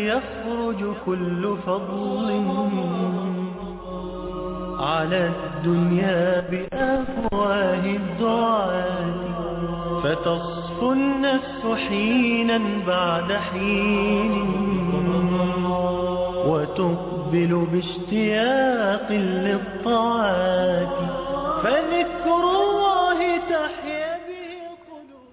يخرج كل فضل على الدنيا بأفواه الدعاة، فتصفو النفس حينا بعد حين وتقبل باشتياق للطاعات، فذكر الله تحيا به قلوب.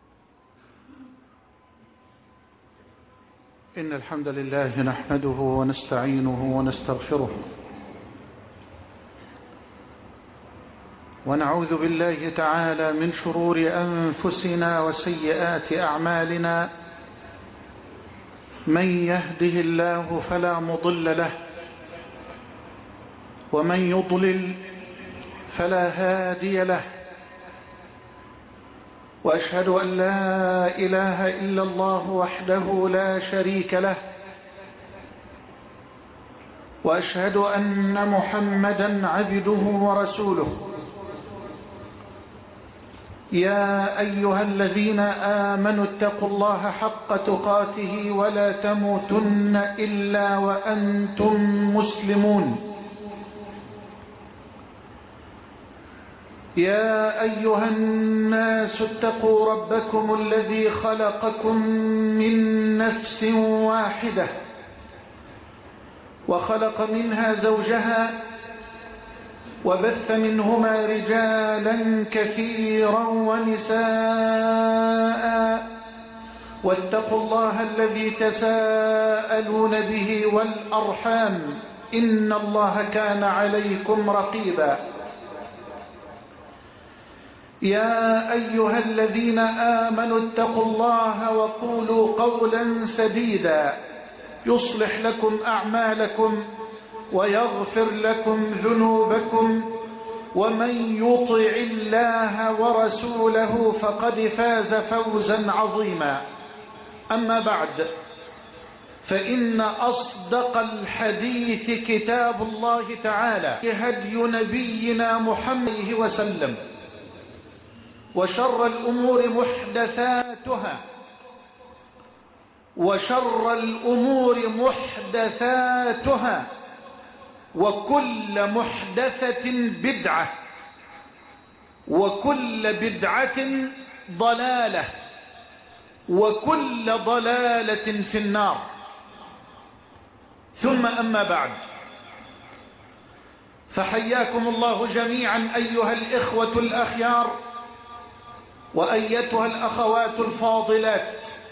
إن الحمد لله نحمده ونستعينه ونستغفره، ونعوذ بالله تعالى من شرور أنفسنا وسيئات أعمالنا. من يهده الله فلا مضل له، ومن يضلل فلا هادي له، وأشهد أن لا إله إلا الله وحده لا شريك له، وأشهد أن محمدا عبده ورسوله. يا أيها الذين آمنوا اتقوا الله حق تقاته ولا تموتن إلا وأنتم مسلمون. يا أيها الناس اتقوا ربكم الذي خلقكم من نفس واحدة، وخلق منها زوجها، وبث منهما رجالا كثيرا ونساء، واتقوا الله الذي تساءلون به والأرحام، إن الله كان عليكم رقيبا. يا أيها الذين آمنوا اتقوا الله وقولوا قولا سديدا يصلح لكم أعمالكم ويغفر لكم ذنوبكم، ومن يطع الله ورسوله فقد فاز فوزا عظيما. أما بعد، فإن أصدق الحديث كتاب الله تعالى، هدي نبينا محمد وسلم، وشر الأمور محدثاتها، وكل محدثة بدعة، وكل بدعة ضلالة، وكل ضلالة في النار. ثم أما بعد، فحياكم الله جميعا أيها الإخوة الأخيار، وأيتها الأخوات الفاضلات،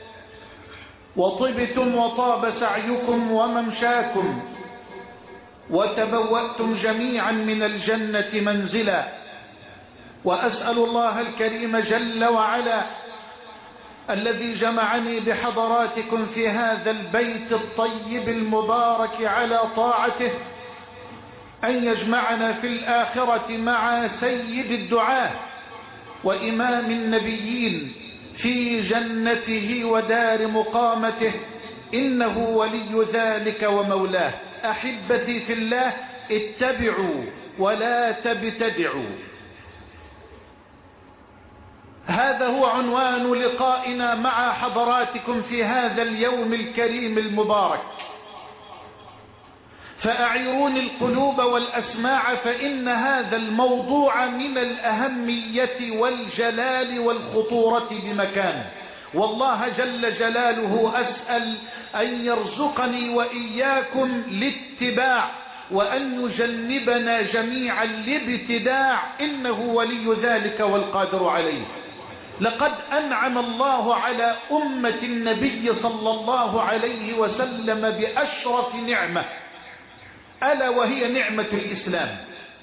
وطبتم وطاب سعيكم وممشاكم، وتبوأتم جميعا من الجنة منزلا. وأسأل الله الكريم جل وعلا الذي جمعني بحضراتكم في هذا البيت الطيب المبارك على طاعته أن يجمعنا في الآخرة مع سيد الدعاة وإمام النبيين في جنته ودار مقامته، إنه ولي ذلك ومولاه. أحبتي في الله، اتبعوا ولا تبتدعوا. هذا هو عنوان لقائنا مع حضراتكم في هذا اليوم الكريم المبارك. فأعيروني القلوب والأسماع، فإن هذا الموضوع من الأهمية والجلال والخطورة بمكان. والله جل جلاله أسأل أن يرزقني وإياكم الاتباع، وأن يجنبنا جميعا الابتداع، إنه ولي ذلك والقادر عليه. لقد أنعم الله على أمة النبي صلى الله عليه وسلم بأشرف نعمة، ألا وهي نعمة الإسلام.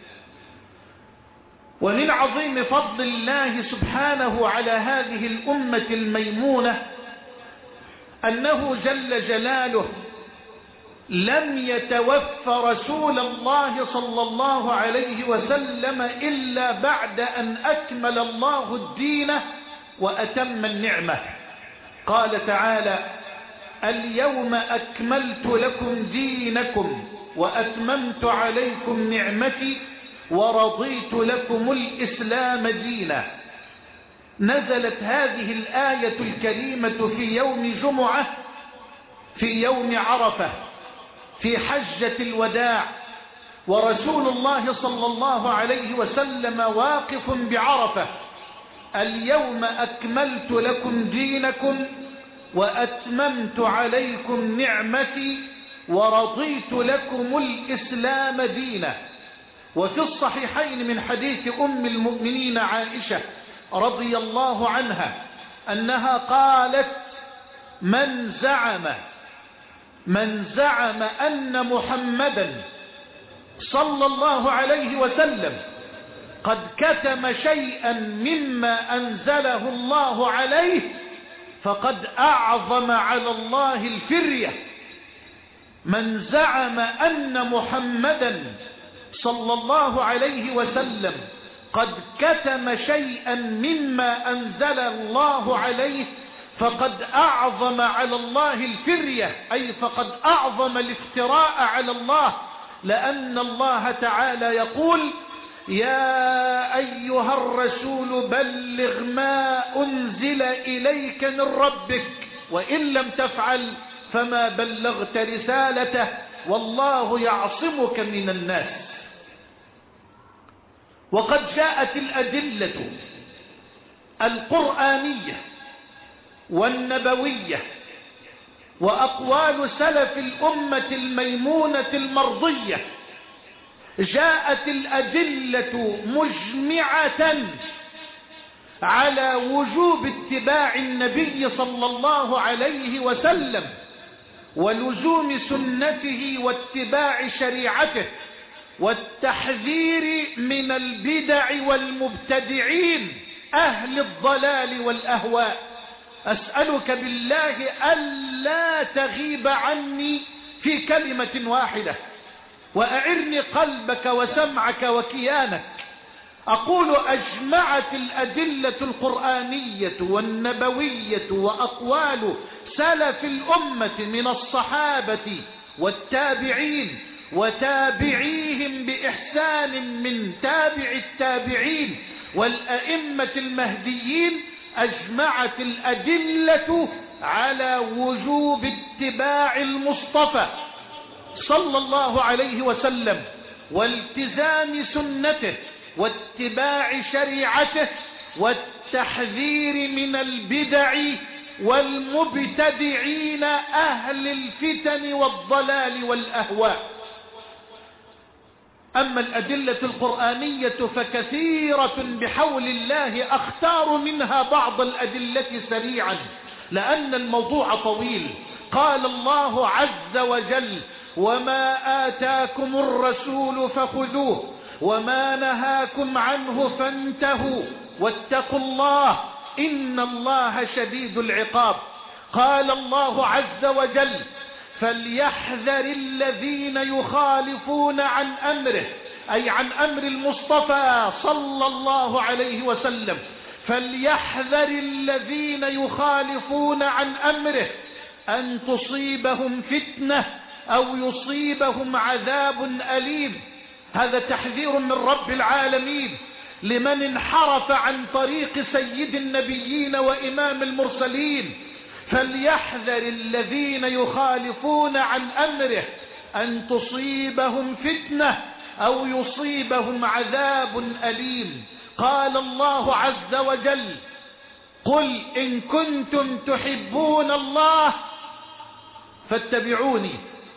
ومن عظيم فضل الله سبحانه على هذه الأمة الميمونة أنه جل جلاله لم يتوفى رسول الله صلى الله عليه وسلم إلا بعد أن أكمل الله الدين وأتم النعمة. قال تعالى: اليوم أكملت لكم دينكم وأتممت عليكم نعمتي ورضيت لكم الإسلام دينا. نزلت هذه الآية الكريمة في يوم جمعة في يوم عرفة في حجة الوداع، ورسول الله صلى الله عليه وسلم واقف بعرفة: اليوم أكملت لكم دينكم وأتممت عليكم نعمتي ورضيت لكم الإسلام دينا. وفي الصحيحين من حديث أم المؤمنين عائشة رضي الله عنها أنها قالت: من زعم أن محمدا صلى الله عليه وسلم قد كتم شيئا مما أنزله الله عليه فقد أعظم على الله الفرية. من زعم أن محمدا صلى الله عليه وسلم قد كتم شيئا مما أنزل الله عليه فقد أعظم على الله الفرية، أي فقد أعظم الافتراء على الله، لأن الله تعالى يقول: يا أيها الرسول بلغ ما أنزل إليك من ربك وإن لم تفعل فما بلغت رسالته والله يعصمك من الناس. وقد جاءت الأدلة القرآنية والنبوية وأقوال سلف الأمة الميمونة المرضية، جاءت الأدلة مجمعة على وجوب اتباع النبي صلى الله عليه وسلم ولزوم سنته واتباع شريعته والتحذير من البدع والمبتدعين أهل الضلال والأهواء. أسألك بالله ألا تغيب عني في كلمة واحدة، وأعرني قلبك وسمعك وكيانك. أقول: أجمعت الأدلة القرآنية والنبوية وأقوال سلف الأمة من الصحابة والتابعين وتابعيهم بإحسان من تابع التابعين والأئمة المهديين، أجمعت الأدلة على وجوب اتباع المصطفى صلى الله عليه وسلم والتزام سنته واتباع شريعته والتحذير من البدع والمبتدعين أهل الفتن والضلال والأهواء. أما الأدلة القرآنية فكثيرة بحول الله، أختار منها بعض الأدلة سريعا لأن الموضوع طويل. قال الله عز وجل: وما آتاكم الرسول فخذوه وما نهاكم عنه فانتهوا واتقوا الله إن الله شديد العقاب. قال الله عز وجل: فليحذر الذين يخالفون عن أمره، أي عن أمر المصطفى صلى الله عليه وسلم، فليحذر الذين يخالفون عن أمره أن تصيبهم فتنة أو يصيبهم عذاب أليم. هذا تحذير من رب العالمين لمن انحرف عن طريق سيد النبيين وإمام المرسلين. فليحذر الذين يخالفون عن أمره أن تصيبهم فتنة أو يصيبهم عذاب أليم. قال الله عز وجل: قل إن كنتم تحبون الله فاتبعوني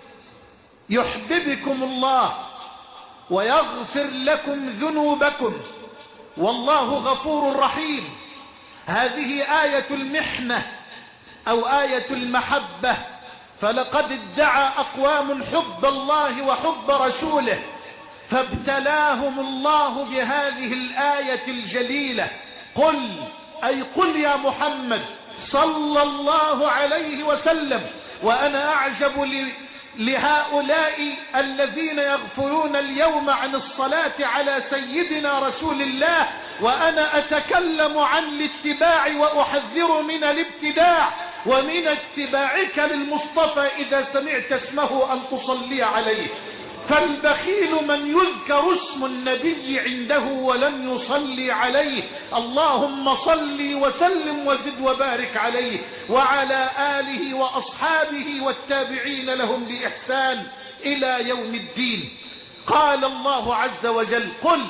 يحببكم الله ويغفر لكم ذنوبكم والله غفور رحيم. هذه آية المحنة أو آية المحبة. فلقد ادعى أقوام حب الله وحب رسوله فابتلاهم الله بهذه الآية الجليلة. قل، أي قل يا محمد صلى الله عليه وسلم. وأنا أعجب لهؤلاء الذين يغفلون اليوم عن الصلاة على سيدنا رسول الله وأنا أتكلم عن الاتباع وأحذر من الابتداع ومن اتباعك للمصطفى إذا سمعت اسمه أن تصلي عليه. فالبخيل من يذكر اسم النبي عنده ولم يصلي عليه. اللهم صل وسلم وزد وبارك عليه وعلى آله وأصحابه والتابعين لهم بإحسان إلى يوم الدين. قال الله عز وجل: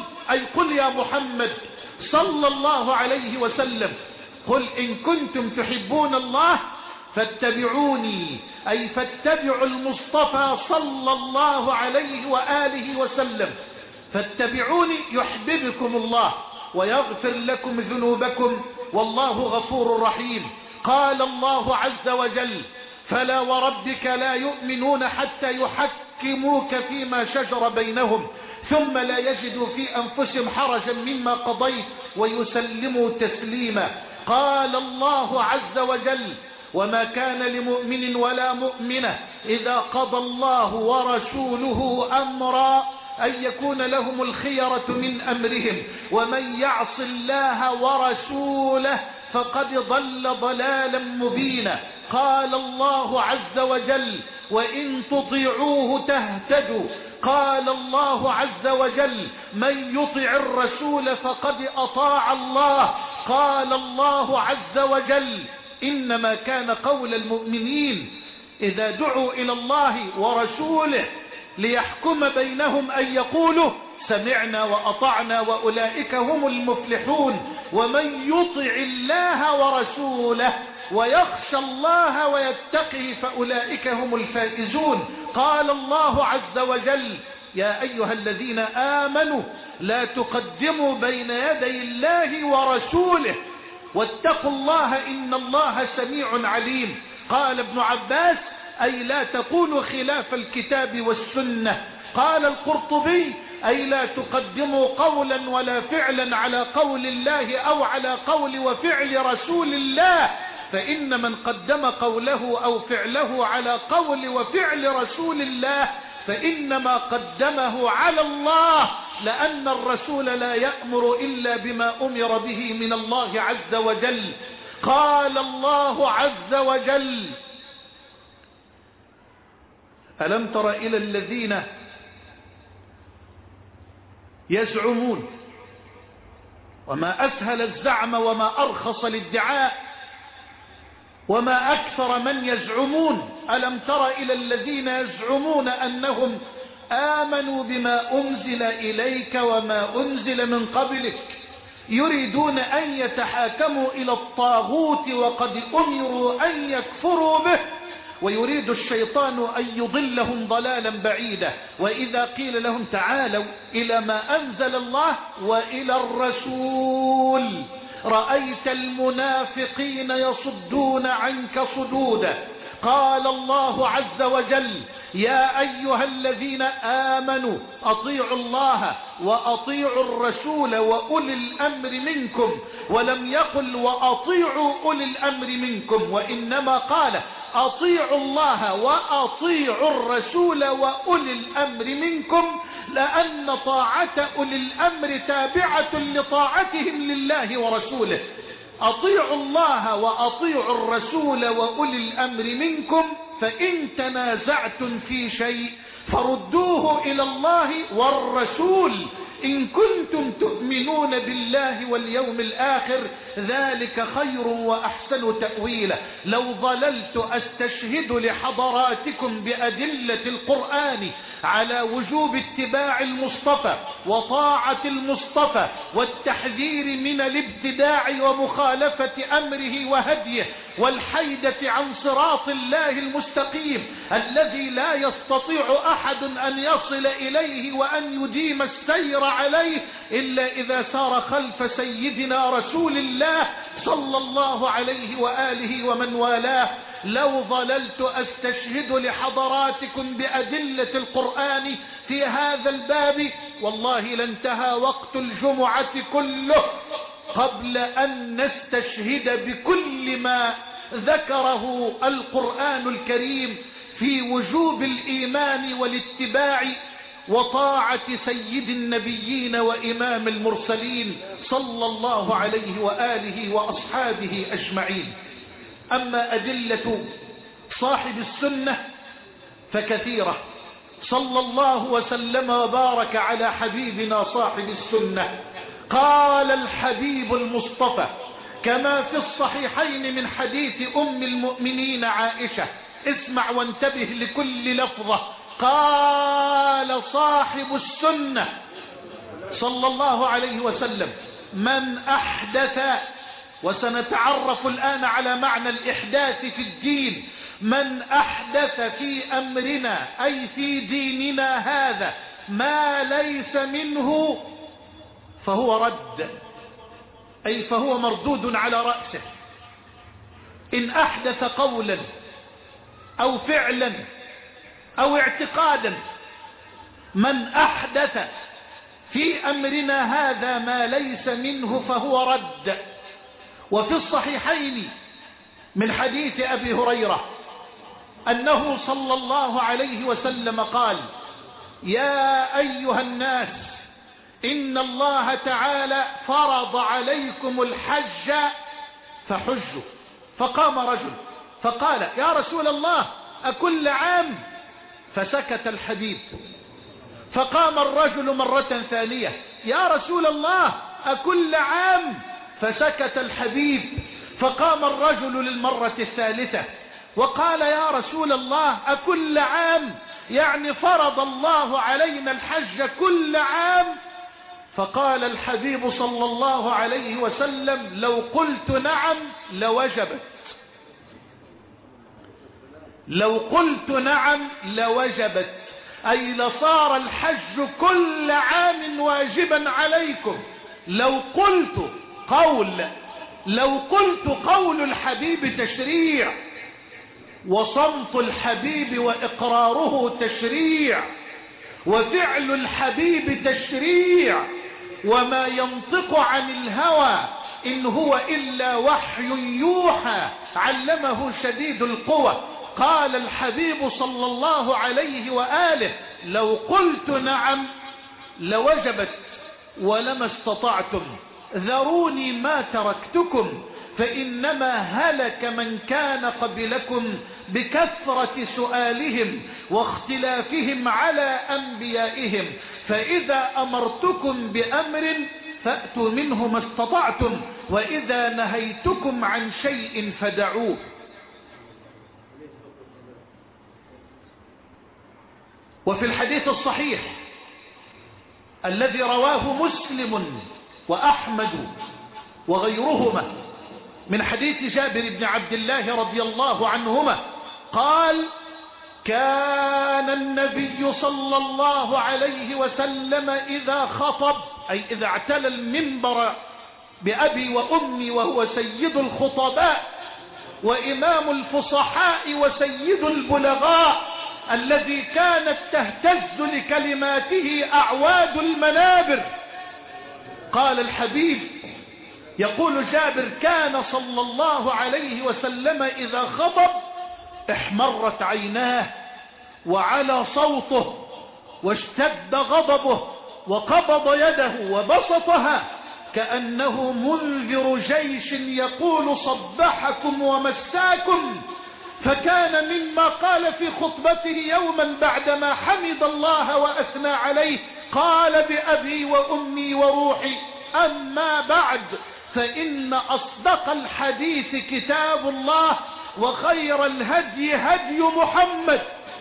قل يا محمد صلى الله عليه وسلم، قل إن كنتم تحبون الله فاتبعوني، أي فاتبعوا المصطفى صلى الله عليه وآله وسلم. فاتبعوني يحببكم الله ويغفر لكم ذنوبكم والله غفور رحيم. قال الله عز وجل: فلا وربك لا يؤمنون حتى يحكموك فيما شجر بينهم ثم لا يجدوا في أنفسهم حرجا مما قضيت ويسلموا تسليما. قال الله عز وجل: وما كان لمؤمن ولا مؤمنة إذا قضى الله ورسوله أمرا أن يكون لهم الخيرة من أمرهم ومن يعص الله ورسوله فقد ضل ضلالا مبينا. قال الله عز وجل: وإن تطيعوه تهتدوا. قال الله عز وجل: من يطع الرسول فقد أطاع الله. قال الله عز وجل: إنما كان قول المؤمنين إذا دعوا إلى الله ورسوله ليحكم بينهم أن يقولوا سمعنا وأطعنا وأولئك هم المفلحون. ومن يطع الله ورسوله ويخشى الله ويتقه فأولئك هم الفائزون. قال الله عز وجل: يا أيها الذين آمنوا لا تقدموا بين يدي الله ورسوله واتقوا الله إن الله سميع عليم. قال ابن عباس: أي لا تقولوا خلاف الكتاب والسنة. قال القرطبي: أي لا تقدموا قولا ولا فعلا على قول الله أو على قول وفعل رسول الله، فإن من قدم قوله أو فعله على قول وفعل رسول الله فإنما قدمه على الله، لأن الرسول لا يأمر إلا بما أمر به من الله عز وجل. قال الله عز وجل: ألم تر إلى الذين يزعمون، وما أسهل الزعم وما أرخص الادعاء وما أكثر من يزعمون. ألم تر إلى الذين يزعمون أنهم آمنوا بما أنزل إليك وما أنزل من قبلك يريدون أن يتحاكموا إلى الطاغوت وقد أمروا أن يكفروا به ويريد الشيطان أن يضلهم ضلالا بعيدا. وإذا قيل لهم تعالوا إلى ما أنزل الله وإلى الرسول رأيت المنافقين يصدون عنك صدودا. قال الله عز وجل: يا أيها الذين آمنوا أطيعوا الله وأطيعوا الرسول وأولي الأمر منكم، ولم يقل وأطيعوا أولي الأمر منكم، وإنما قال أطيعوا الله وأطيعوا الرسول وأولي الأمر منكم، لأن طاعة أولي الأمر تابعة لطاعتهم لله ورسوله. أطيعوا الله وأطيعوا الرسول وأولي الأمر منكم، فإن تنازعتم في شيء فردوه إلى الله والرسول إن كنتم تؤمنون بالله واليوم الآخر، ذلك خير وأحسن تأويلا. لو ظللت أستشهد لحضراتكم بأدلة القرآن على وجوب اتباع المصطفى وطاعة المصطفى والتحذير من الابتداع ومخالفة أمره وهديه والحيدة عن صراط الله المستقيم الذي لا يستطيع أحد أن يصل إليه وأن يديم السير عليه إلا إذا سار خلف سيدنا رسول الله صلى الله عليه وآله ومن والاه، لو ظللت أستشهد لحضراتكم بأدلة القرآن في هذا الباب والله لانتهى وقت الجمعة كله قبل أن نستشهد بكل ما ذكره القرآن الكريم في وجوب الإيمان والاتباع وطاعة سيد النبيين وإمام المرسلين صلى الله عليه وآله وأصحابه أجمعين. أما أدلة صاحب السنة فكثيرة، صلى الله وسلم وبارك على حبيبنا صاحب السنة. قال الحبيب المصطفى كما في الصحيحين من حديث أم المؤمنين عائشة، اسمع وانتبه لكل لفظة. قال صاحب السنة صلى الله عليه وسلم: من أحدث، وسنتعرف الآن على معنى الإحداث في الدين، من أحدث في أمرنا أي في ديننا هذا ما ليس منه فهو رد، أي فهو مردود على رأسه. إن أحدث قولا أو فعلا أو اعتقادا، من أحدث في أمرنا هذا ما ليس منه فهو رد. وفي الصحيحين من حديث أبي هريرة أنه صلى الله عليه وسلم قال: يا أيها الناس إن الله تعالى فرض عليكم الحج فحجوا. فقام رجل فقال: يا رسول الله أكل عام؟ فسكت الحبيب. فقام الرجل مرة ثانية: يا رسول الله أكل عام؟ فسكت الحبيب. فقام الرجل للمرة الثالثة وقال: يا رسول الله أكل عام؟ يعني فرض الله علينا الحج كل عام؟ فقال الحبيب صلى الله عليه وسلم: لو قلت نعم لوجبت، لو قلت نعم لوجبت، أي لصار الحج كل عام واجبا عليكم. لو قلت قول الحبيب تشريع، وصمت الحبيب وإقراره تشريع، وفعل الحبيب تشريع، وما ينطق عن الهوى إن هو إلا وحي يوحى علمه شديد القوى. قال الحبيب صلى الله عليه وآله: لو قلت نعم لوجبت ولما استطعتم، ذروني ما تركتكم، فإنما هلك من كان قبلكم بكثرة سؤالهم واختلافهم على أنبيائهم، فإذا أمرتكم بأمر فأتوا منه ما استطعتم، وإذا نهيتكم عن شيء فدعوه. وفي الحديث الصحيح الذي رواه مسلم وأحمد وغيرهما من حديث جابر بن عبد الله رضي الله عنهما قال: كان النبي صلى الله عليه وسلم إذا خطب، أي إذا اعتلى المنبر بأبي وأمي وهو سيد الخطباء وإمام الفصحاء وسيد البلغاء الذي كانت تهتز لكلماته أعواد المنابر. قال الحبيب يقول جابر: كان صلى الله عليه وسلم إذا خطب احمرت عيناه وعلى صوته واشتد غضبه وقبض يده وبسطها كأنه منذر جيش يقول: صبحكم ومساكم. فكان مما قال في خطبته يوما بعدما حمد الله وأثنى عليه: قال: بأبي وأمي وروحي، أما بعد، فإن أصدق الحديث كتاب الله، وخير الهدي هدي محمد،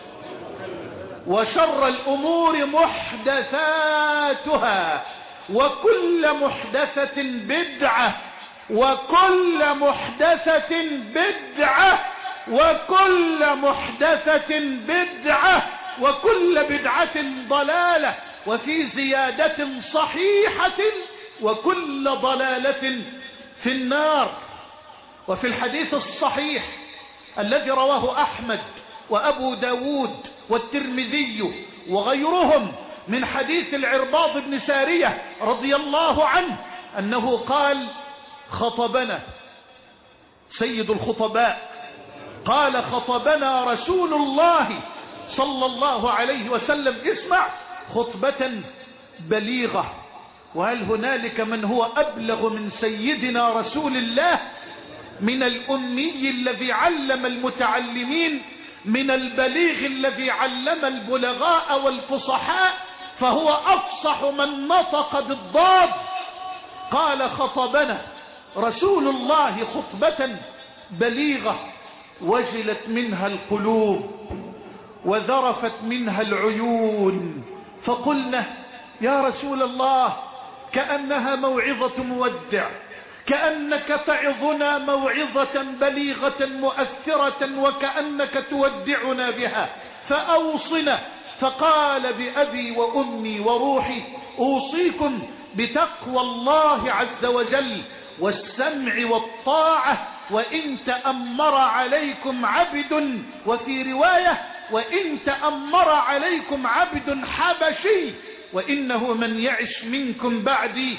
وشر الأمور محدثاتها، وكل محدثة بدعة، وكل محدثة بدعة، وكل محدثة بدعة، وكل بدعة ضلالة، وفي زيادة صحيحة: وكل ضلالة في النار. وفي الحديث الصحيح الذي رواه أحمد وأبو داود والترمذي وغيرهم من حديث العرباض بن سارية رضي الله عنه أنه قال: خطبنا سيد الخطباء، قال: خطبنا رسول الله صلى الله عليه وسلم، اسمع، خطبة بليغة. وهل هنالك من هو أبلغ من سيدنا رسول الله، من الأمي الذي علم المتعلمين، من البليغ الذي علم البلغاء والفصحاء، فهو أفصح من نطق بالضاد. قال: خطبنا رسول الله خطبة بليغة وجلت منها القلوب وذرفت منها العيون، فقلنا: يا رسول الله، كأنها موعظة مودع، كأنك تعظنا موعظة بليغة مؤثرة وكأنك تودعنا بها، فأوصنا. فقال: بأبي وأمي وروحي أوصيكم بتقوى الله عز وجل والسمع والطاعة، وإن تأمر عليكم عبد، وفي رواية: وإن تأمر عليكم عبد حبشي، وإنه من يعش منكم بعدي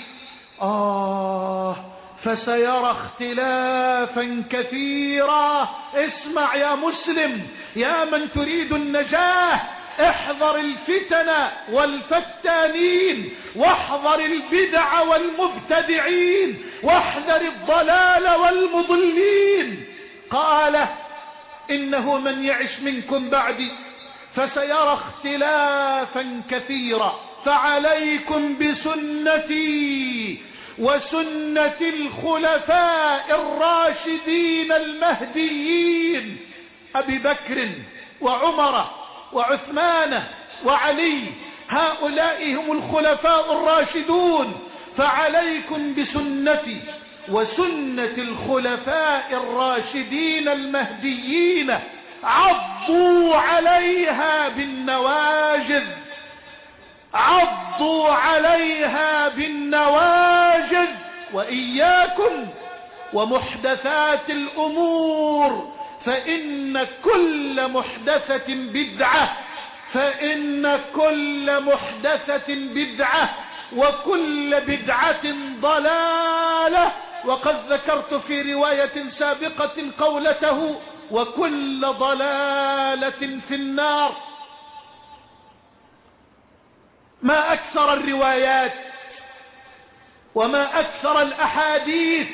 فسيرى اختلافا كثيرا. اسمع يا مسلم، يا من تريد النجاة، احذر الفتن والفتانين، واحذر البدع والمبتدعين، واحذر الضلال والمضلين. قال: إنه من يعش منكم بعدي فسيرى اختلافا كثيرا، فعليكم بسنتي وسنة الخلفاء الراشدين المهديين، أبي بكر وعمر وعثمان وعلي، هؤلاء هم الخلفاء الراشدون، فعليكم بسنتي وسنة الخلفاء الراشدين المهديين، عضوا عليها بالنواجذ، عضوا عليها بالنواجذ، وإياكم ومحدثات الأمور، فإن كل محدثة بدعة، فإن كل محدثة بدعة، وكل بدعة ضلالة. وقد ذكرت في رواية سابقة قولته: وكل ضلالة في النار. ما أكثر الروايات وما أكثر الأحاديث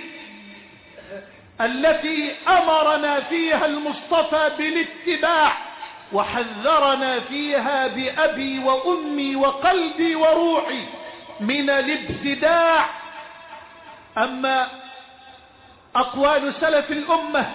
التي أمرنا فيها المصطفى بالاتباع، وحذرنا فيها بأبي وأمي وقلبي وروحي من الابتداع. أما أقوال سلف الأمة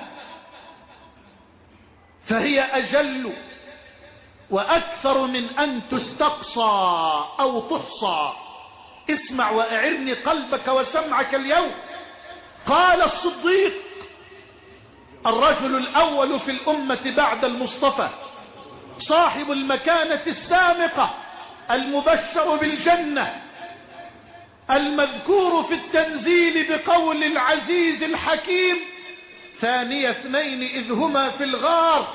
فهي أجل وأكثر من أن تستقصى أو تحصى. اسمع وأعرني قلبك وسمعك اليوم. قال الصديق، الرجل الأول في الأمة بعد المصطفى، صاحب المكانة السامقة، المبشر بالجنة، المذكور في التنزيل بقول العزيز الحكيم: ثاني اثنين إذ هما في الغار،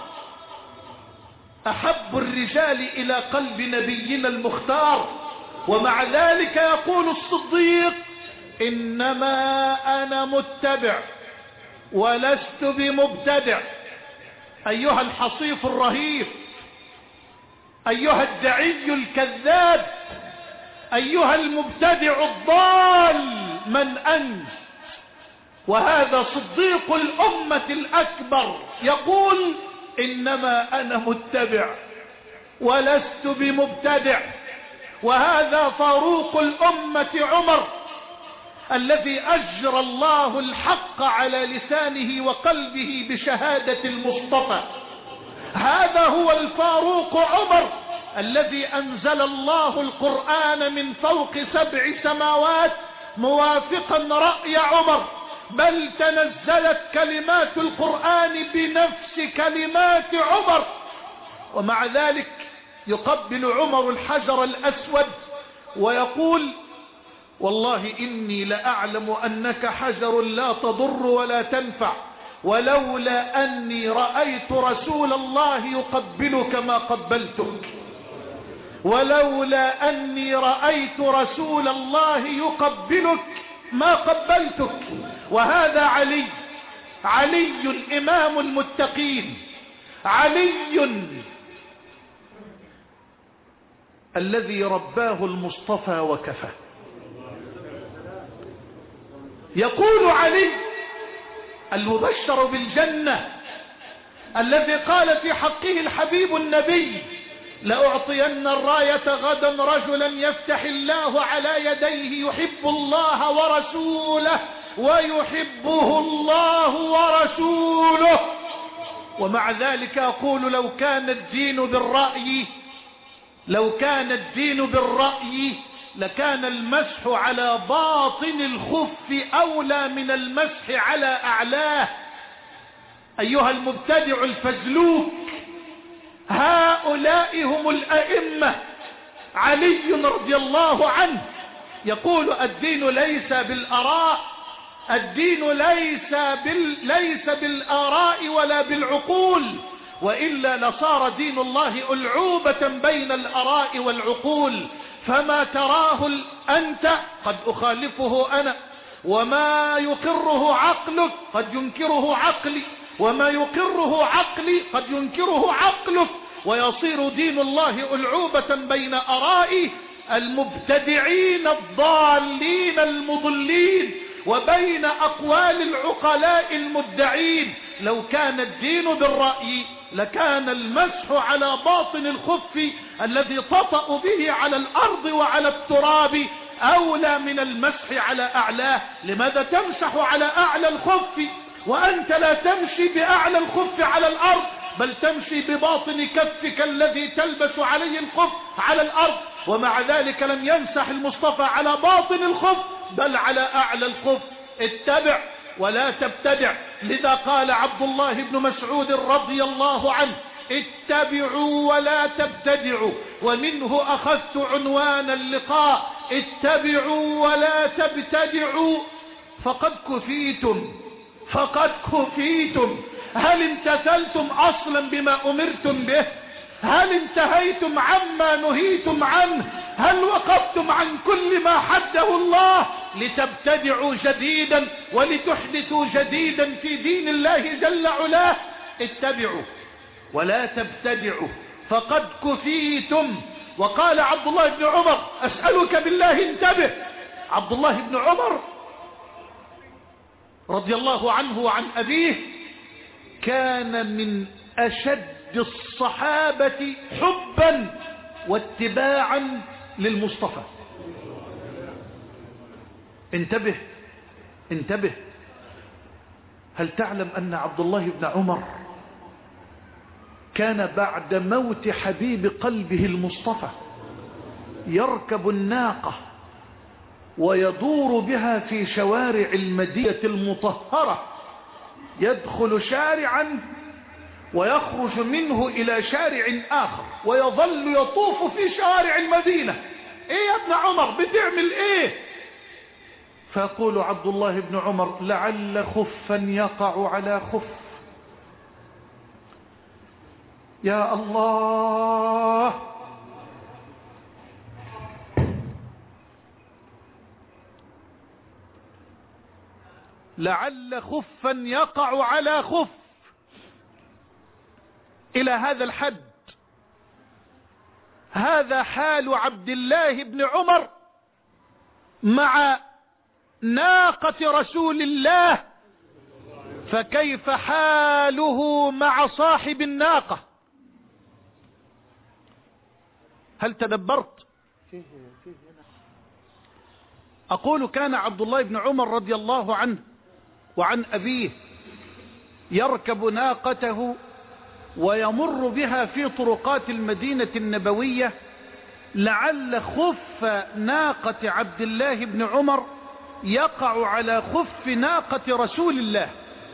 أحب الرجال إلى قلب نبينا المختار. ومع ذلك يقول الصديق: إنما أنا متبع ولست بمبتدع. أيها الحصيف الرهيب، أيها الدعي الكذاب، أيها المبتدع الضال، من أنت؟ وهذا صديق الأمة الأكبر يقول: إنما أنا متبع ولست بمبتدع. وهذا فاروق الأمة عمر، الذي أجرى الله الحق على لسانه وقلبه بشهادة المصطفى. هذا هو الفاروق عمر، الذي أنزل الله القرآن من فوق 7 سماوات موافقا رأي عمر، بل تنزلت كلمات القرآن بنفس كلمات عمر. ومع ذلك يقبل عمر الحجر الأسود ويقول: والله إني لأعلم أنك حجر لا تضر ولا تنفع، ولولا أني رأيت رسول الله يقبلك ما قبلتك، ولولا أني رأيت رسول الله يقبلك ما قبلتك. وهذا علي إمام المتقين، علي الذي رباه المصطفى وكفى. يقول علي المبشر بالجنة: الذي قال في حقه الحبيب النبي: لأعطين الراية غدا رجلا يفتح الله على يديه يحب الله ورسوله ويحبه الله ورسوله. ومع ذلك أقول: لو كان الدين بالرأي لكان المسح على باطن الخف أولى من المسح على أعلاه. أيها المبتدع الفزلوك، هؤلاء هم الأئمة. علي رضي الله عنه يقول: الدين ليس بالآراء، الدين ليس بالآراء ولا بالعقول، وإلا لصار دين الله ألعوبة بين الآراء والعقول. فما تراه أنت قد أخالفه أنا، وما يقره عقلك قد ينكره عقلي، وما يقره عقلي قد ينكره عقلك، ويصير دين الله ألعوبة بين آراء المبتدعين الضالين المضلين وبين أقوال العقلاء المدعين. لو كان الدين بالرأي لكان المسح على باطن الخف الذي تطأ به على الأرض وعلى التراب أولى من المسح على أعلاه. لماذا تمسح على أعلى الخف وأنت لا تمشي بأعلى الخف على الأرض، بل تمشي بباطن كفك الذي تلبس عليه الخف على الأرض؟ ومع ذلك لم يمسح المصطفى على باطن الخف بل على أعلى الخف. اتبع ولا تبتدع. لذا قال عبد الله بن مسعود رضي الله عنه: اتبعوا ولا تبتدعوا. ومنه أخذت عنوان اللقاء: اتبعوا ولا تبتدعوا فقد كفيتم. هل امتثلتم أصلا بما أمرتم به؟ هل انتهيتم عما نهيتم عنه؟ هل وقفتم عن كل ما حده الله لتبتدعوا جديدا ولتحدثوا جديدا في دين الله جل علاه؟ اتبعوا ولا تبتدعوا فقد كفيتم. وقال عبد الله بن عمر: أسألك بالله انتبه. عبد الله بن عمر رضي الله عنه وعن أبيه كان من أشد الصحابة حبا واتباعا للمصطفى. انتبه. هل تعلم أن عبد الله بن عمر كان بعد موت حبيب قلبه المصطفى يركب الناقة ويدور بها في شوارع المدينة المطهرة، يدخل شارعا ويخرج منه إلى شارع آخر ويظل يطوف في شوارع المدينة. ايه يا ابن عمر بتعمل ايه؟ فيقول عبد الله بن عمر: لعل خفا يقع على خف. يا الله، لعل خفا يقع على خف. إلى هذا الحد هذا حال عبد الله بن عمر مع ناقة رسول الله، فكيف حاله مع صاحب الناقة؟ هل تدبرت؟ أقول: كان عبد الله بن عمر رضي الله عنه وعن أبيه يركب ناقته ويمر بها في طرقات المدينة النبوية، لعل خف ناقة عبد الله بن عمر يقع على خف ناقة رسول الله.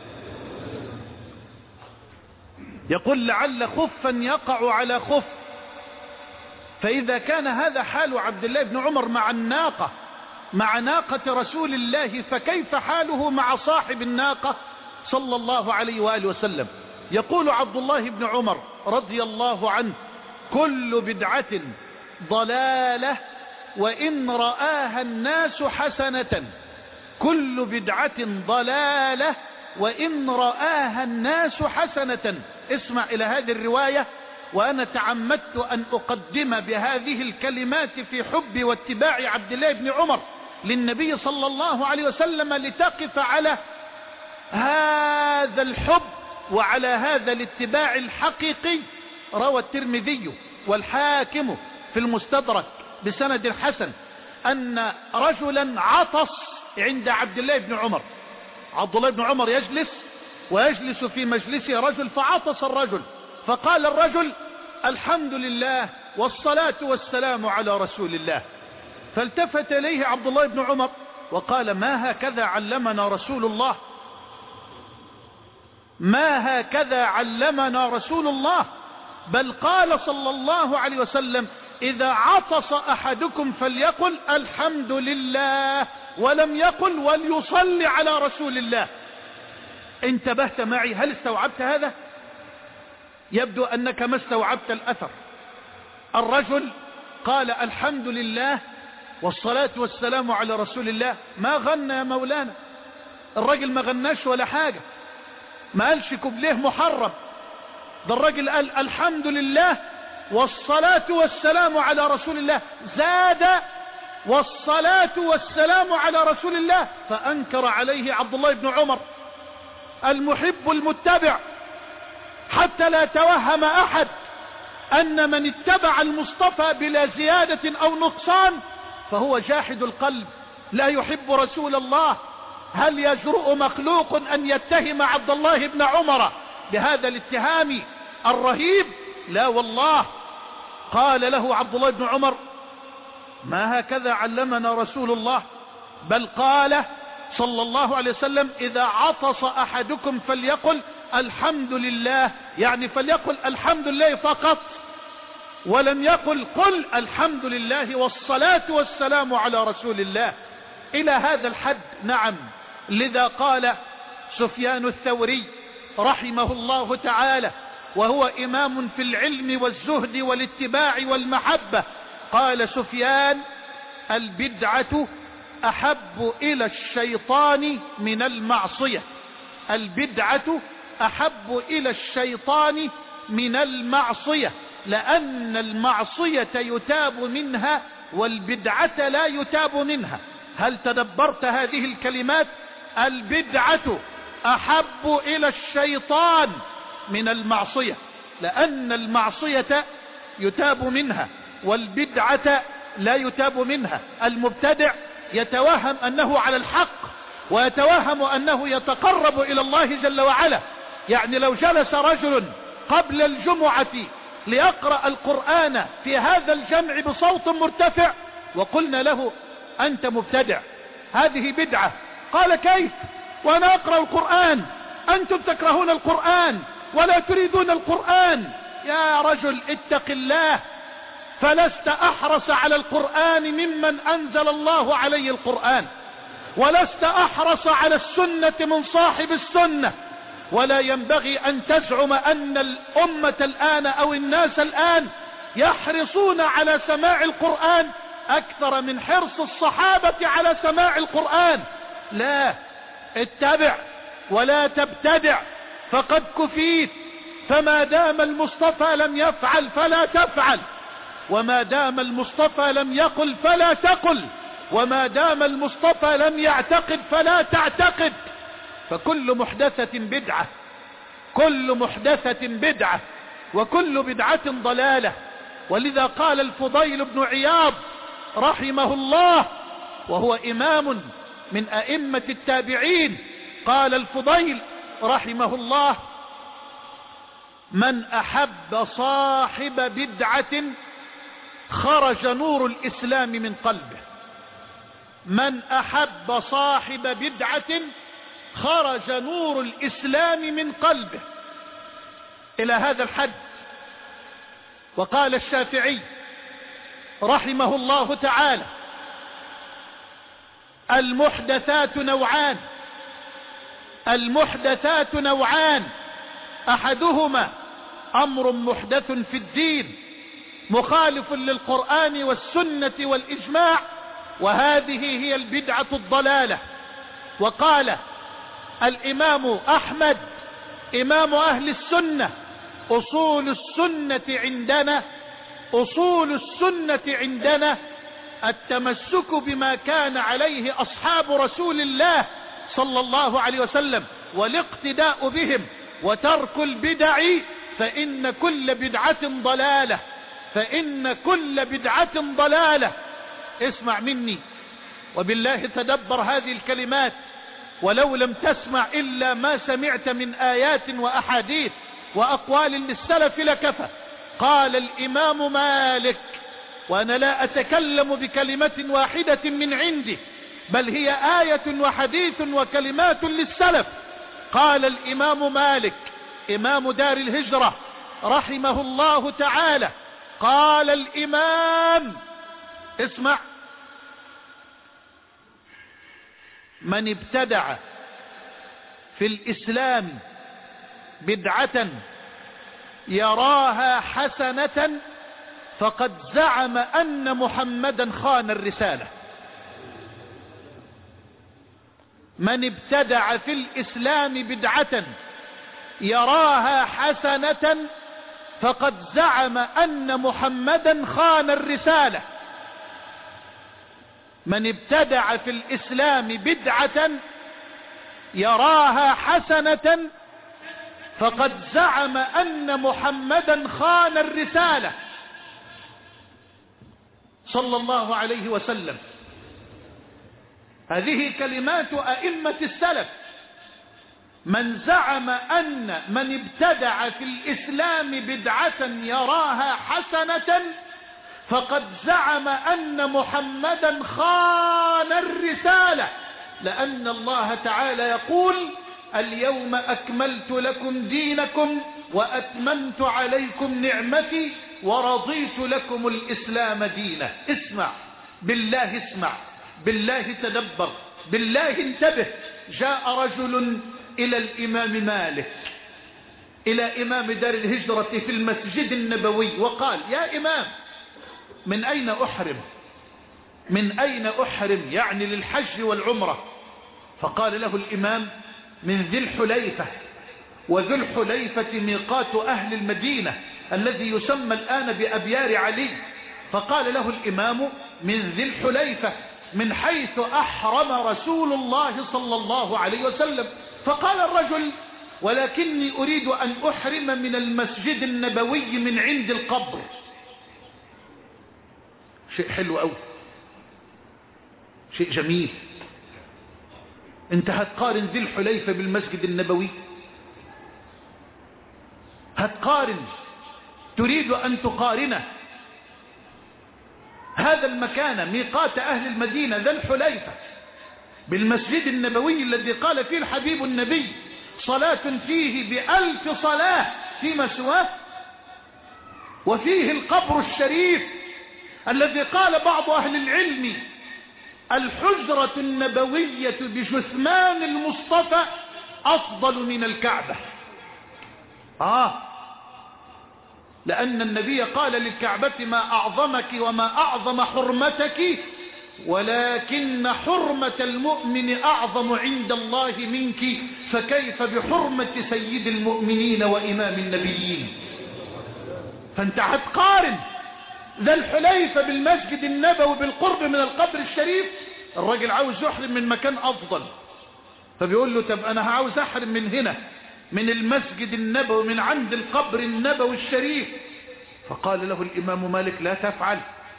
يقول: لعل خفا يقع على خف. فإذا كان هذا حال عبد الله بن عمر مع الناقة، مع ناقة رسول الله، فكيف حاله مع صاحب الناقة صلى الله عليه وآله وسلم؟ يقول عبد الله بن عمر رضي الله عنه: كل بدعة ضلالة وإن رآها الناس حسنة. كل بدعة ضلالة وإن رآها الناس حسنة. اسمع إلى هذه الرواية، وأنا تعمدت أن أقدم بهذه الكلمات في حب واتباع عبد الله بن عمر للنبي صلى الله عليه وسلم، لتقف على هذا الحب وعلى هذا الاتباع الحقيقي روى الترمذي والحاكم في المستدرك بسند حسن أن رجلا عطس عند عبد الله بن عمر. عبد الله بن عمر يجلس في مجلسه رجل، فعطس الرجل، فقال الرجل: الحمد لله والصلاة والسلام على رسول الله. فالتفت إليه عبد الله بن عمر وقال: ما هكذا علمنا رسول الله، ما هكذا علمنا رسول الله، بل قال صلى الله عليه وسلم: إذا عطس أحدكم فليقل الحمد لله، ولم يقل وليصلي على رسول الله. انتبهت معي؟ هل استوعبت هذا؟ يبدو أنك ما استوعبت الأثر. الرجل قال الحمد لله والصلاة والسلام على رسول الله، ما غنى يا مولانا، الرجل ما غناش ولا حاجة، ما قالش كوبليه محرم، ده الرجل قال الحمد لله والصلاة والسلام على رسول الله، زاد والصلاة والسلام على رسول الله. فأنكر عليه عبد الله بن عمر المحب المتبع، حتى لا توهم أحد أن من اتبع المصطفى بلا زيادة أو نقصان فهو جاحد القلب لا يحب رسول الله. هل يجرؤ مخلوق أن يتهم عبد الله بن عمر بهذا الاتهام الرهيب؟ لا والله. قال له عبد الله بن عمر: ما هكذا علمنا رسول الله، بل قال صلى الله عليه وسلم: إذا عطس أحدكم فليقل الحمد لله، يعني فليقل الحمد لله فقط، ولم يقل قل الحمد لله والصلاة والسلام على رسول الله. إلى هذا الحد. نعم. لذا قال سفيان الثوري رحمه الله تعالى، وهو إمام في العلم والزهد والاتباع والمحبة، قال سفيان: البدعة أحب إلى الشيطان من المعصية. البدعة أحب إلى الشيطان من المعصية، لأن المعصية يتاب منها والبدعة لا يتاب منها. هل تدبرت هذه الكلمات؟ البدعة أحب إلى الشيطان من المعصية، لأن المعصية يتاب منها والبدعة لا يتاب منها. المبتدع يتوهم أنه على الحق، ويتوهم أنه يتقرب إلى الله جل وعلا. يعني لو جلس رجل قبل الجمعة ليقرأ القرآن في هذا الجمع بصوت مرتفع وقلنا له: أنت مبتدع، هذه بدعة، قال: كيف وأنا أقرأ القرآن؟ أنتم تكرهون القرآن ولا تريدون القرآن. يا رجل اتق الله، فلست أحرص على القرآن ممن أنزل الله عليه القرآن، ولست أحرص على السنة من صاحب السنة. ولا ينبغي أن تزعم أن الأمة الآن أو الناس الآن يحرصون على سماع القرآن أكثر من حرص الصحابة على سماع القرآن. لا، اتبع ولا تبتدع، فقد كفيت. فما دام المصطفى لم يفعل فلا تفعل، وما دام المصطفى لم يقل فلا تقل، وما دام المصطفى لم يعتقد فلا تعتقد. فكل محدثة بدعة، كل محدثة بدعة، وكل بدعة ضلالة. ولذا قال الفضيل بن عياض رحمه الله، وهو إمام من أئمة التابعين، قال الفضيل رحمه الله: من أحب صاحب بدعة خرج نور الإسلام من قلبه. من أحب صاحب بدعة خرج نور الإسلام من قلبه. إلى هذا الحد. وقال الشافعي رحمه الله تعالى: المحدثات نوعان، المحدثات نوعان، أحدهما أمر محدث في الدين مخالف للقرآن والسنة والإجماع، وهذه هي البدعة الضلالة. وقال الإمام أحمد إمام أهل السنة: أصول السنة عندنا، أصول السنة عندنا التمسك بما كان عليه أصحاب رسول الله صلى الله عليه وسلم، والاقتداء بهم، وترك البدع، فإن كل بدعة ضلالة، فإن كل بدعة ضلالة. اسمع مني وبالله تدبر هذه الكلمات، ولو لم تسمع إلا ما سمعت من آيات وأحاديث وأقوال للسلف لكفى. قال الإمام مالك، وأنا لا أتكلم بكلمة واحدة من عندي، بل هي آية وحديث وكلمات للسلف. قال الإمام مالك إمام دار الهجرة رحمه الله تعالى، قال الإمام، اسمع: من ابتدع في الإسلام بدعة يراها حسنة فقد زعم أن محمدا خان الرسالة. من ابتدع في الإسلام بدعة يراها حسنة فقد زعم أن محمدا خان الرسالة. من ابتدع في الإسلام بدعة يراها حسنة فقد زعم أن محمدا خان الرسالة صلى الله عليه وسلم. هذه كلمات أئمة السلف. من زعم أن من ابتدع في الإسلام بدعة يراها حسنة فقد زعم أن محمدا خان الرسالة، لأن الله تعالى يقول: اليوم أكملت لكم دينكم وأتممت عليكم نعمتي ورضيت لكم الإسلام دينا. اسمع بالله، اسمع بالله، تدبر بالله، انتبه. جاء رجل إلى الإمام مالك، إلى إمام دار الهجرة في المسجد النبوي، وقال: يا إمام، من أين أحرم؟ من أين أحرم؟ يعني للحج والعمرة. فقال له الإمام: من ذي الحليفة، وذو الحليفة ميقات أهل المدينة الذي يسمى الآن بأبيار علي. فقال له الإمام: من ذي الحليفة، من حيث أحرم رسول الله صلى الله عليه وسلم. فقال الرجل: ولكني أريد أن أحرم من المسجد النبوي من عند القبر. شيء حلو أوي، شيء جميل. انت هتقارن ذي الحليفة بالمسجد النبوي؟ هتقارن؟ تريد أن تقارنه؟ هذا المكان ميقات أهل المدينة ذا الحليفة بالمسجد النبوي الذي قال فيه الحبيب النبي: صلاة فيه ب1000 صلاة فيما سواه، وفيه القبر الشريف الذي قال بعض أهل العلم: الحجرة النبوية بجثمان المصطفى أفضل من الكعبة. لأن النبي قال للكعبة: ما أعظمك وما أعظم حرمتك، ولكن حرمة المؤمن أعظم عند الله منك، فكيف بحرمة سيد المؤمنين وإمام النبيين؟ فأنت هتقارن ذا الحليفة بالمسجد النبوي بالقرب من القبر الشريف؟ الراجل عاوز يحرم من مكان أفضل، فبيقول له: طب أنا عاوز أحرم من هنا، من المسجد النبوي، من عند القبر النبوي الشريف. فقال له الإمام مالك: لا تفعل،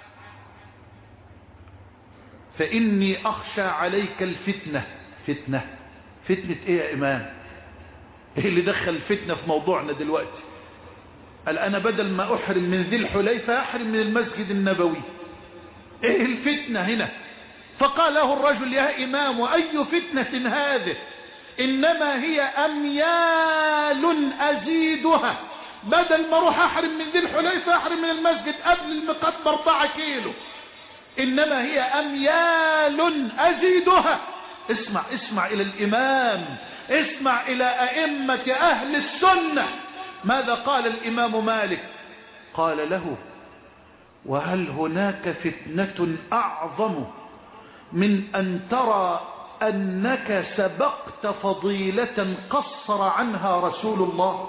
فإني أخشى عليك الفتنة. فتنة إيه يا إمام؟ إيه اللي دخل الفتنة في موضوعنا دلوقتي؟ قال: أنا بدل ما أحرم من ذي الحليفة أحرم من المسجد النبوي. إيه الفتنة هنا؟ فقال له الرجل: يا إمام، وأي فتنة هذه؟ إنما هي أميال أزيدها، بدل ما أروح أحرم من ذي الحليفة أحرم من المسجد قبل الميقات ب4 كيلو. إنما هي أميال أزيدها. اسمع إلى الإمام، اسمع إلى أئمة أهل السنة. ماذا قال الإمام مالك؟ قال له: وهل هناك فتنة أعظم من أن ترى أنك سبقت فضيلة قصر عنها رسول الله؟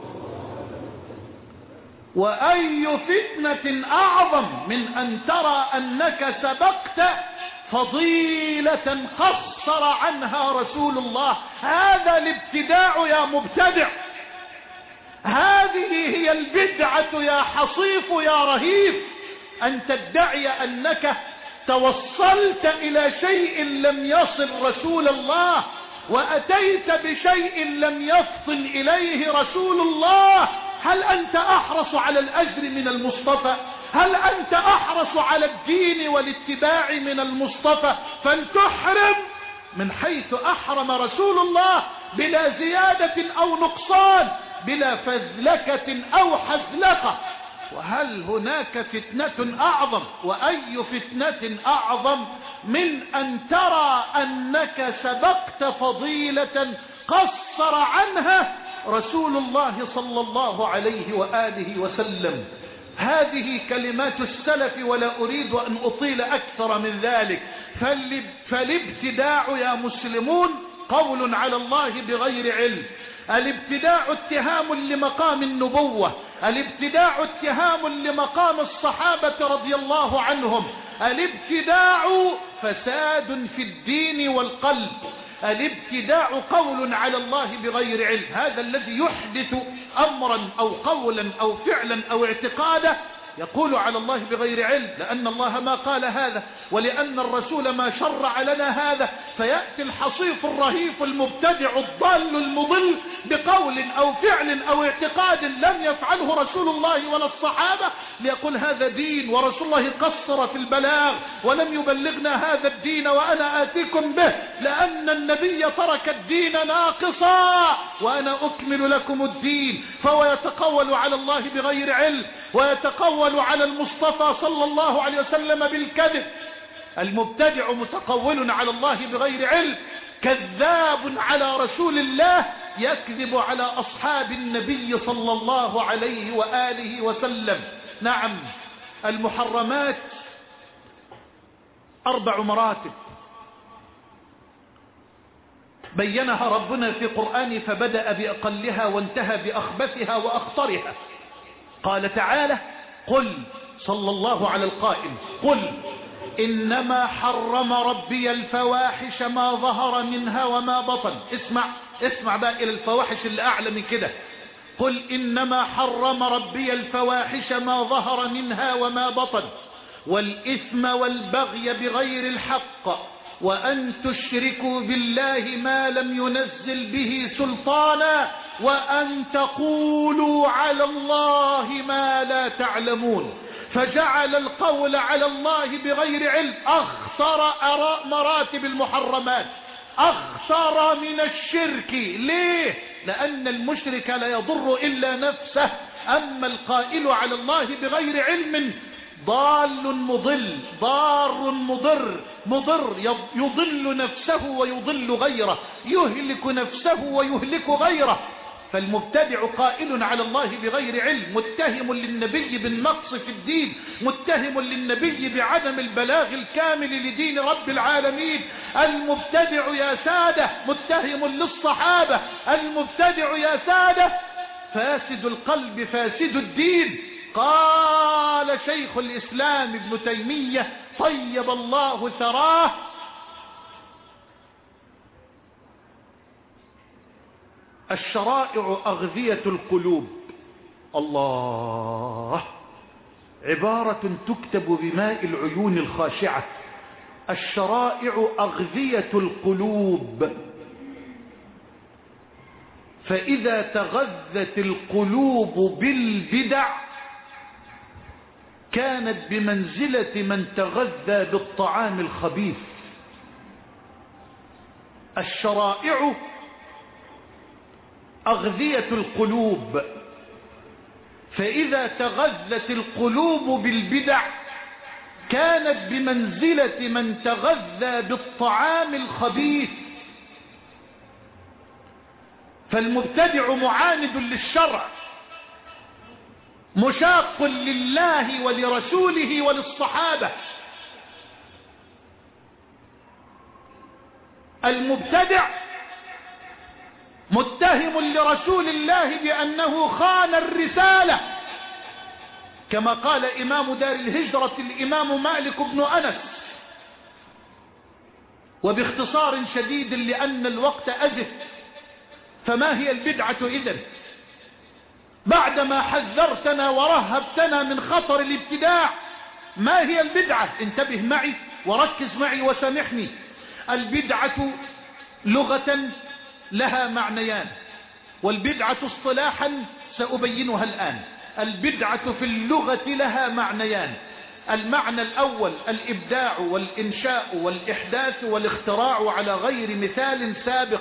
وأي فتنة أعظم من أن ترى أنك سبقت فضيلة قصر عنها رسول الله؟ هذا الابتداع يا مبتدع، هذه هي البدعة يا حصيف يا رهيف، أن تدعي أنك توصلت إلى شيء لم يصل رسول الله، وأتيت بشيء لم يفطن إليه رسول الله. هل أنت أحرص على الأجر من المصطفى؟ هل أنت أحرص على الدين والاتباع من المصطفى؟ فلتحرم من حيث أحرم رسول الله، بلا زيادة أو نقصان، بلا فذلكة أو حذلقة. وهل هناك فتنة أعظم؟ وأي فتنة أعظم من أن ترى أنك سبقت فضيلة قصر عنها رسول الله صلى الله عليه وآله وسلم. هذه كلمات السلف، ولا أريد أن أطيل أكثر من ذلك. فالابتداع يا مسلمون قول على الله بغير علم. الابتداع اتهام لمقام النبوة، الابتداع اتهام لمقام الصحابة رضي الله عنهم، الابتداع فساد في الدين والقلب، الابتداع قول على الله بغير علم. هذا الذي يحدث أمرا أو قولا أو فعلا أو اعتقادا يقول على الله بغير علم، لأن الله ما قال هذا، ولأن الرسول ما شرع لنا هذا. فيأتي الحصيف الرهيف المبتدع الضال المضل بقول أو فعل أو اعتقاد لم يفعله رسول الله ولا الصحابة، ليقول هذا دين، ورسول الله قصر في البلاغ ولم يبلغنا هذا الدين وأنا آتيكم به، لأن النبي ترك الدين ناقصا وأنا أكمل لكم الدين. فهو يتقول على الله بغير علم، ويتقول على المصطفى صلى الله عليه وسلم بالكذب. المبتدع متقول على الله بغير علم، كذاب على رسول الله، يكذب على أصحاب النبي صلى الله عليه وآله وسلم. نعم، المحرمات 4 مراتب بينها ربنا في قرآن، فبدأ بأقلها وانتهى بأخبثها وأخطرها. قال تعالى: قل، صلى الله على القائل، قل إنما حرم ربي الفواحش ما ظهر منها وما بطن. اسمع بقى إلى الفواحش اللي أعلى من كده. قل إنما حرم ربي الفواحش ما ظهر منها وما بطن، والإثم والبغي بغير الحق، وأن تشركوا بالله ما لم ينزل به سلطانا، وأن تقولوا على الله ما لا تعلمون. فجعل القول على الله بغير علم أخطر مراتب المحرمات، أخطر من الشرك. ليه؟ لأن المشرك لا يضر إلا نفسه، أما القائل على الله بغير علم ضال مضل، ضار مضر، يضل نفسه ويضل غيره، يهلك نفسه ويهلك غيره. فالمبتدع قائل على الله بغير علم، متهم للنبي بالنقص في الدين، متهم للنبي بعدم البلاغ الكامل لدين رب العالمين. المبتدع يا سادة متهم للصحابة، المبتدع يا سادة فاسد القلب فاسد الدين. قال شيخ الإسلام ابن تيمية طيب الله ثراه: الشرائع أغذية القلوب. الله، عبارة تكتب بماء العيون الخاشعة. الشرائع أغذية القلوب، فإذا تغذت القلوب بالبدع كانت بمنزلة من تغذى بالطعام الخبيث. الشرائع أغذية القلوب، فإذا تغذت القلوب بالبدع كانت بمنزلة من تغذى بالطعام الخبيث. فالمبتدع معاند للشرع، مشاق لله ولرسوله وللصحابة. المبتدع متهم لرسول الله بأنه خان الرسالة، كما قال إمام دار الهجرة الإمام مالك بن أنس. وباختصار شديد لأن الوقت أزف، فما هي البدعة إذن؟ بعدما حذرتنا ورهبتنا من خطر الابتداع. ما هي البدعة؟ انتبه معي وركز معي وسامحني. البدعة لغة لها معنيان، والبدعة اصطلاحا سأبينها الآن. البدعة في اللغة لها معنيان. المعنى الأول الإبداع والإنشاء والإحداث والاختراع على غير مثال سابق.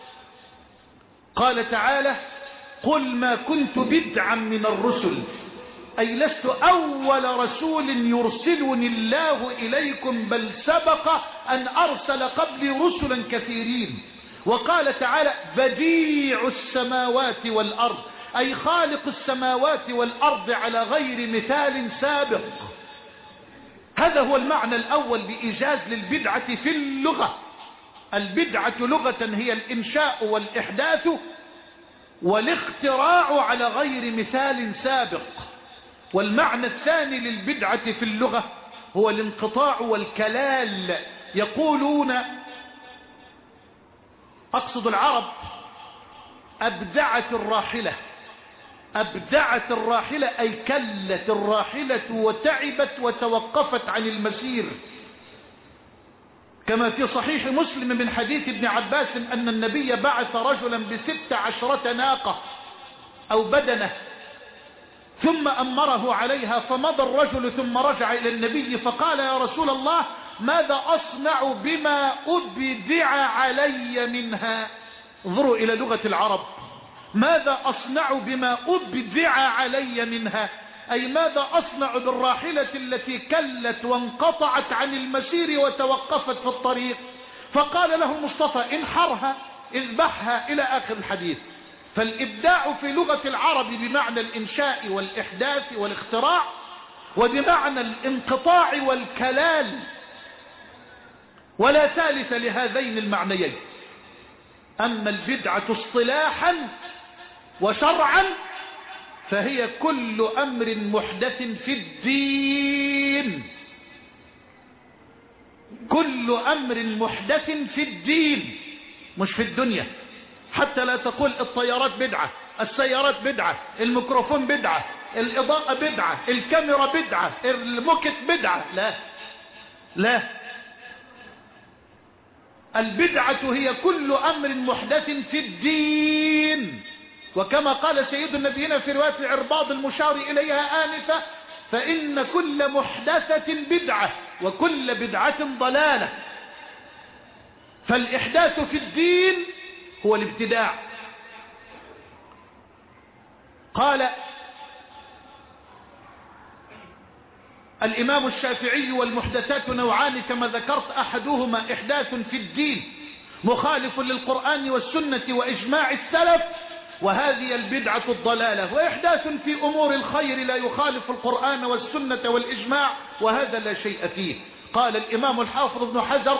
قال تعالى: قل ما كنت بدعا من الرسل، أي لست أول رسول يرسلني الله إليكم، بل سبق أن أرسل قبلي رسلا كثيرين. وقال تعالى: بديع السماوات والأرض، أي خالق السماوات والأرض على غير مثال سابق. هذا هو المعنى الأول بإيجاز للبدعة في اللغة. البدعة لغة هي الإنشاء والإحداث والاختراع على غير مثال سابق. والمعنى الثاني للبدعة في اللغة هو الانقطاع والكلال. يقولون، أقصد العرب، أبدعت الراحلة. أبدعت الراحلة أي كلت الراحلة وتعبت وتوقفت عن المسير. كما في صحيح مسلم من حديث ابن عباس أن النبي بعث رجلا ب16 ناقة أو بدنة، ثم أمره عليها، فمضى الرجل ثم رجع إلى النبي فقال: يا رسول الله، ماذا أصنع بما أبدع علي منها؟ انظروا إلى لغة العرب. ماذا أصنع بما أبدع علي منها؟ أي ماذا أصنع بالراحلة التي كلت وانقطعت عن المسير وتوقفت في الطريق؟ فقال له المصطفى: انحرها، اذبحها، إلى آخر الحديث. فالإبداع في لغة العرب بمعنى الإنشاء والإحداث والاختراع، وبمعنى الانقطاع والكلال، ولا ثالث لهذين المعنيين. أما البدعة اصطلاحا وشرعا فهي كل أمر محدث في الدين. كل أمر محدث في الدين، مش في الدنيا. حتى لا تقول الطيارات بدعة، السيارات بدعة، الميكروفون بدعة، الإضاءة بدعة، الكاميرا بدعة، الموكت بدعة. لا لا، البدعة هي كل أمر محدث في الدين. وكما قال سيد النبيين في رواية العرباض المشار إليها آنفة: فإن كل محدثة بدعة وكل بدعة ضلالة. فالإحداث في الدين هو الابتداع. قال الإمام الشافعي: والمحدثات نوعان كما ذكرت، أحدهما إحداث في الدين مخالف للقرآن والسنة وإجماع السلف، وهذه البدعة الضلالة. وإحداث في أمور الخير لا يخالف القرآن والسنة والإجماع، وهذا لا شيء فيه. قال الإمام الحافظ ابن حجر: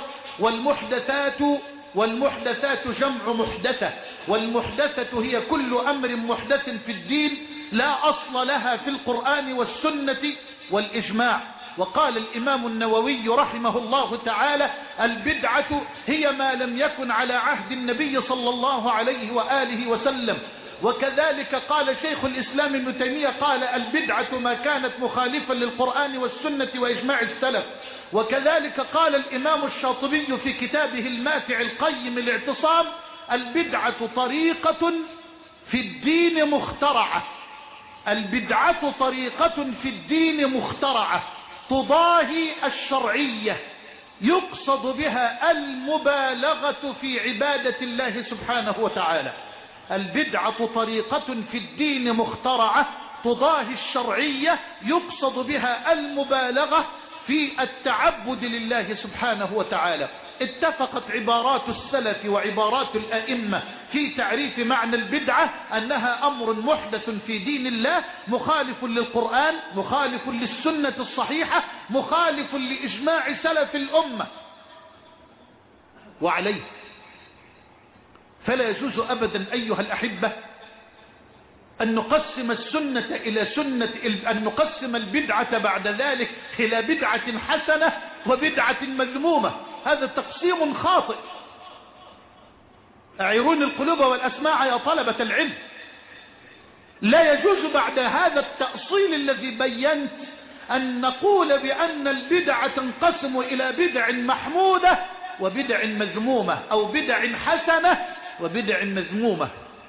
والمحدثات جمع محدثة، والمحدثة هي كل أمر محدث في الدين لا أصل لها في القرآن والسنة والإجماع. وقال الإمام النووي رحمه الله تعالى: البدعة هي ما لم يكن على عهد النبي صلى الله عليه وآله وسلم. وكذلك قال شيخ الإسلام ابن تيمية، قال: البدعة ما كانت مخالفا للقرآن والسنة وإجماع السلف. وكذلك قال الإمام الشاطبي في كتابه الماتع القيم الاعتصام: البدعة طريقة في الدين مخترعة. البدعة طريقة في الدين مخترعة تضاهي الشرعية، يقصد بها المبالغة في عبادة الله سبحانه وتعالى. البدعة طريقة في الدين مخترعة تضاهي الشرعية، يقصد بها المبالغة في التعبد لله سبحانه وتعالى. اتفقت عبارات السلف وعبارات الأئمة في تعريف معنى البدعة أنها أمر محدث في دين الله، مخالف للقرآن، مخالف للسنة الصحيحة، مخالف لإجماع سلف الأمة. وعليه فلا يجوز أبدا أيها الأحبة أن نقسم السنة إلى أن نقسم البدعة بعد ذلك إلى بدعة حسنة وبدعة مذمومة. هذا تقسيم خاطئ. أعيرون القلوب والأسماع يا طلبة العلم. لا يجوز بعد هذا التأصيل الذي بينت أن نقول بأن البدع تنقسم إلى بدع محمودة وبدع مذمومة، أو بدع حسنة وبدع مذمومة.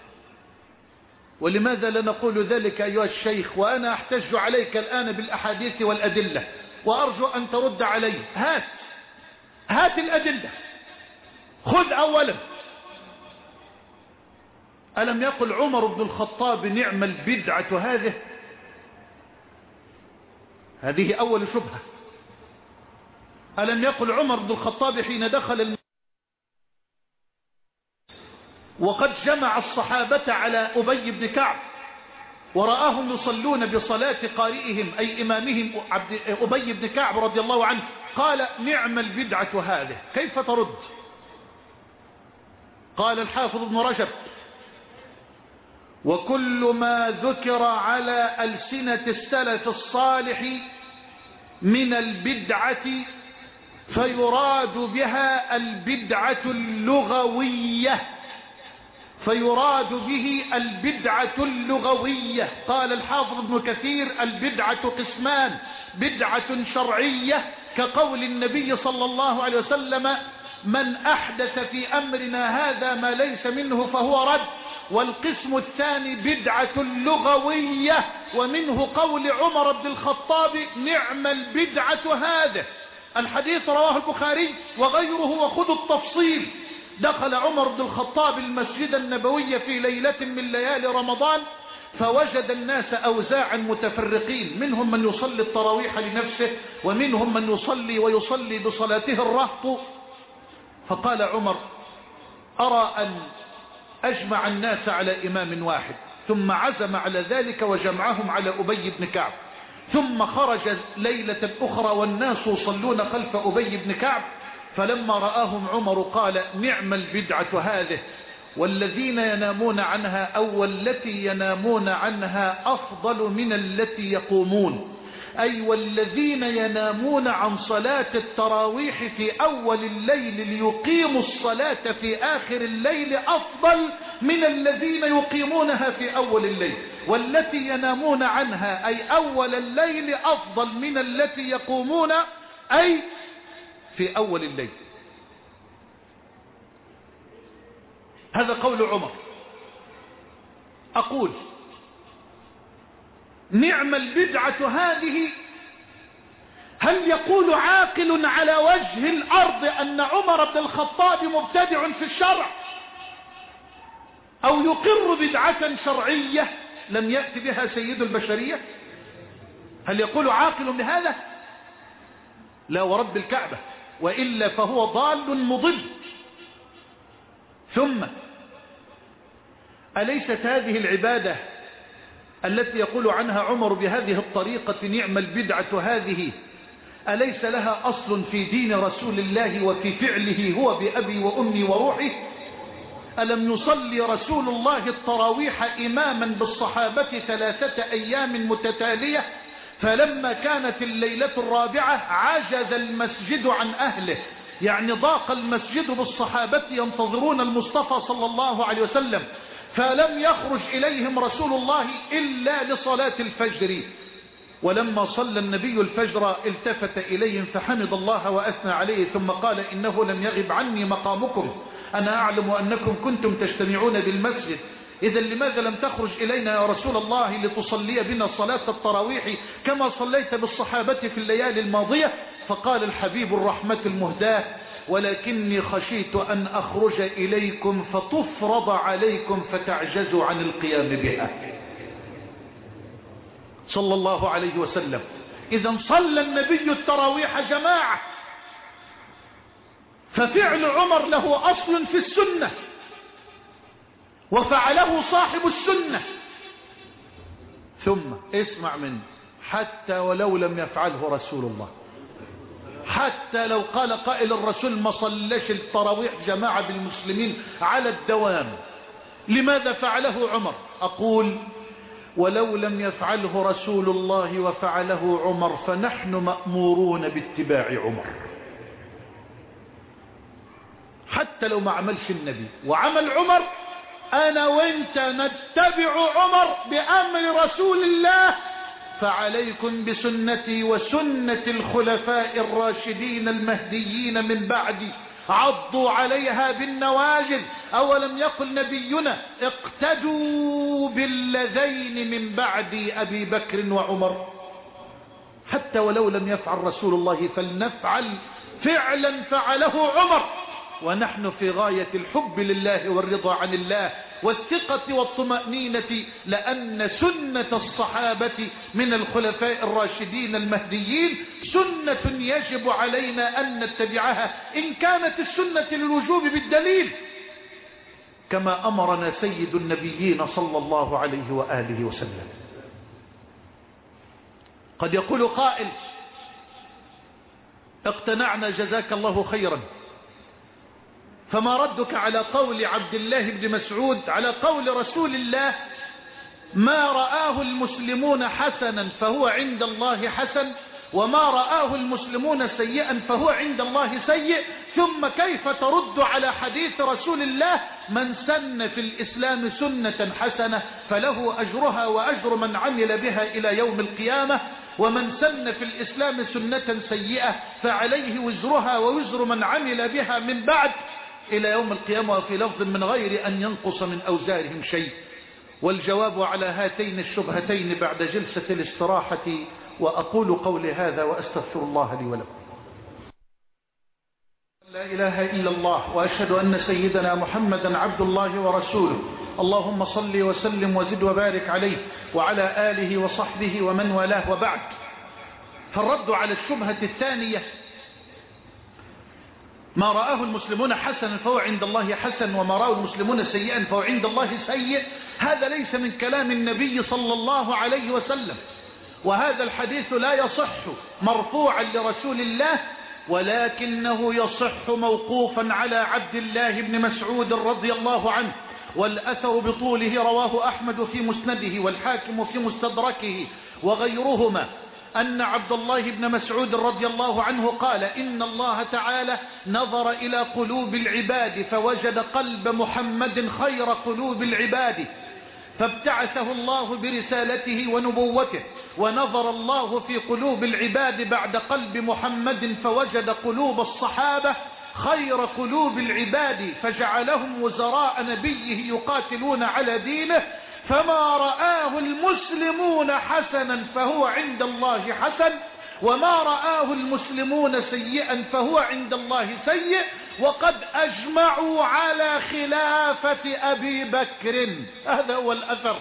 ولماذا لا نقول ذلك أيها الشيخ وأنا أحتج عليك الآن بالأحاديث والأدلة، وأرجو أن ترد علي. هات الأدلة. خذ أولا، ألم يقل عمر بن الخطاب نعم البدعة هذه؟ هذه أول شبهة. ألم يقل عمر بن الخطاب حين دخل وقد جمع الصحابة على أبي بن كعب ورآهم يصلون بصلاة قارئهم أي إمامهم أبي بن كعب رضي الله عنه، قال نعم البدعة هذه، كيف ترد؟ قال الحافظ ابن رجب وكل ما ذكر على ألسنة السلف الصالح من البدعة فيراد بها البدعة اللغوية، فيراد به البدعة اللغوية. قال الحافظ ابن كثير البدعة قسمان، بدعة شرعية كقول النبي صلى الله عليه وسلم من أحدث في أمرنا هذا ما ليس منه فهو رد، والقسم الثاني بدعة لغوية، ومنه قول عمر بن الخطاب نعم البدعة هذه. الحديث رواه البخاري وغيره، وخذوا التفصيل. دخل عمر بن الخطاب المسجد النبوي في ليلة من ليالي رمضان فوجد الناس أوزاعا متفرقين، منهم من يصلي التراويح لنفسه ومنهم من يصلي بصلاته الرهط. فقال عمر أرى أن أجمع الناس على إمام واحد، ثم عزم على ذلك وجمعهم على أبي بن كعب، ثم خرج ليلة أخرى والناس يصلون خلف أبي بن كعب، فلما رآهم عمر قال نعم البدعة هذه، والذين ينامون عنها أو التي ينامون عنها أفضل من التي يقومون، أي والذين ينامون عن صلاة التراويح في أول الليل ليقيموا الصلاة في آخر الليل أفضل من الذين يقيمونها في أول الليل، والتي ينامون عنها أي أول الليل أفضل من التي يقومون أي في أول الليل. هذا قول عمر. أقول نعم البدعة هذه، هل يقول عاقل على وجه الأرض أن عمر بن الخطاب مبتدع في الشرع، أو يقر بدعة شرعية لم يأتي بها سيد البشرية؟ هل يقول عاقل بهذا؟ لا ورب الكعبة، وإلا فهو ضال مضل. ثم أليست هذه العبادة التي يقول عنها عمر بهذه الطريقة نعم البدعة هذه، أليس لها أصل في دين رسول الله وفي فعله هو بأبي وأمي وروحي؟ ألم يصلي رسول الله التراويح إماما بالصحابة 3 أيام متتالية، فلما كانت الليلة الرابعة عجز المسجد عن أهله، يعني ضاق المسجد بالصحابة ينتظرون المصطفى صلى الله عليه وسلم، فلم يخرج إليهم رسول الله إلا لصلاة الفجر. ولما صلى النبي الفجر التفت إليهم فحمد الله وأثنى عليه، ثم قال إنه لم يغب عني مقامكم، أنا أعلم أنكم كنتم تجتمعون بالمسجد، إذا لماذا لم تخرج إلينا يا رسول الله لتصلي بنا صلاة التراويح كما صليت بالصحابة في الليالي الماضية؟ فقال الحبيب الرحمة المهداة ولكني خشيت أن أخرج إليكم فتفرض عليكم فتعجزوا عن القيام بها، صلى الله عليه وسلم. إذا صلى النبي التراويح جماعة، ففعل عمر له أصل في السنة وفعله صاحب السنة. ثم اسمع مني، حتى ولو لم يفعله رسول الله، حتى لو قال قائل الرسول ما صلش التراويح جماعة بالمسلمين على الدوام، لماذا فعله عمر؟ أقول ولو لم يفعله رسول الله وفعله عمر فنحن مأمورون باتباع عمر، حتى لو ما عملش النبي وعمل عمر أنا وإنت نتبع عمر بأمر رسول الله، فعليكم بسنتي وسنة الخلفاء الراشدين المهديين من بعدي، عضوا عليها بالنواجذ. أولم يقل نبينا اقتدوا بالذين من بعد أبي بكر وعمر؟ حتى ولو لم يفعل رسول الله فلنفعل فعلا فعله عمر، ونحن في غاية الحب لله والرضا عن الله والثقة والطمأنينة، لأن سنة الصحابة من الخلفاء الراشدين المهديين سنة يجب علينا أن نتبعها، إن كانت السنة للوجوب بالدليل، كما أمرنا سيد النبيين صلى الله عليه وآله وسلم. قد يقول قائل: اقتنعنا جزاك الله خيرا، فما ردك على قول عبد الله بن مسعود على قول رسول الله: ما رآه المسلمون حسنا فهو عند الله حسن، وما رآه المسلمون سيئا فهو عند الله سيء، ثم كيف ترد على حديث رسول الله: من سن في الإسلام سنة حسنة فله أجرها وأجر من عمل بها إلى يوم القيامة، ومن سن في الإسلام سنة سيئة فعليه وزرها ووزر من عمل بها من بعد إلى يوم القيامة، وفي لفظ من غير أن ينقص من أوزارهم شيء. والجواب على هاتين الشبهتين بعد جلسة الاستراحة، وأقول قولي هذا وأستغفر الله لي ولكم. لا إله إلا الله، وأشهد أن سيدنا محمدا عبد الله ورسوله. اللهم صل وسلم وزد وبارك عليه وعلى آله وصحبه ومن والاه، وبعد. فالرد على الشبهة الثانية: ما رآه المسلمون حسنا فهو عند الله حسن، وما رآه المسلمون سيئا فهو عند الله سيء، هذا ليس من كلام النبي صلى الله عليه وسلم، وهذا الحديث لا يصح مرفوعا لرسول الله، ولكنه يصح موقوفا على عبد الله بن مسعود رضي الله عنه. والأثر بطوله رواه أحمد في مسنده والحاكم في مستدركه وغيرهما، أن عبد الله بن مسعود رضي الله عنه قال: إن الله تعالى نظر إلى قلوب العباد فوجد قلب محمد خير قلوب العباد، فابتعثه الله برسالته ونبوته، ونظر الله في قلوب العباد بعد قلب محمد فوجد قلوب الصحابة خير قلوب العباد، فجعلهم وزراء نبيه يقاتلون على دينه، فما رآه المسلمون حسنا فهو عند الله حسن، وما رآه المسلمون سيئا فهو عند الله سيء، وقد أجمعوا على خلافة أبي بكر. هذا هو الأثر.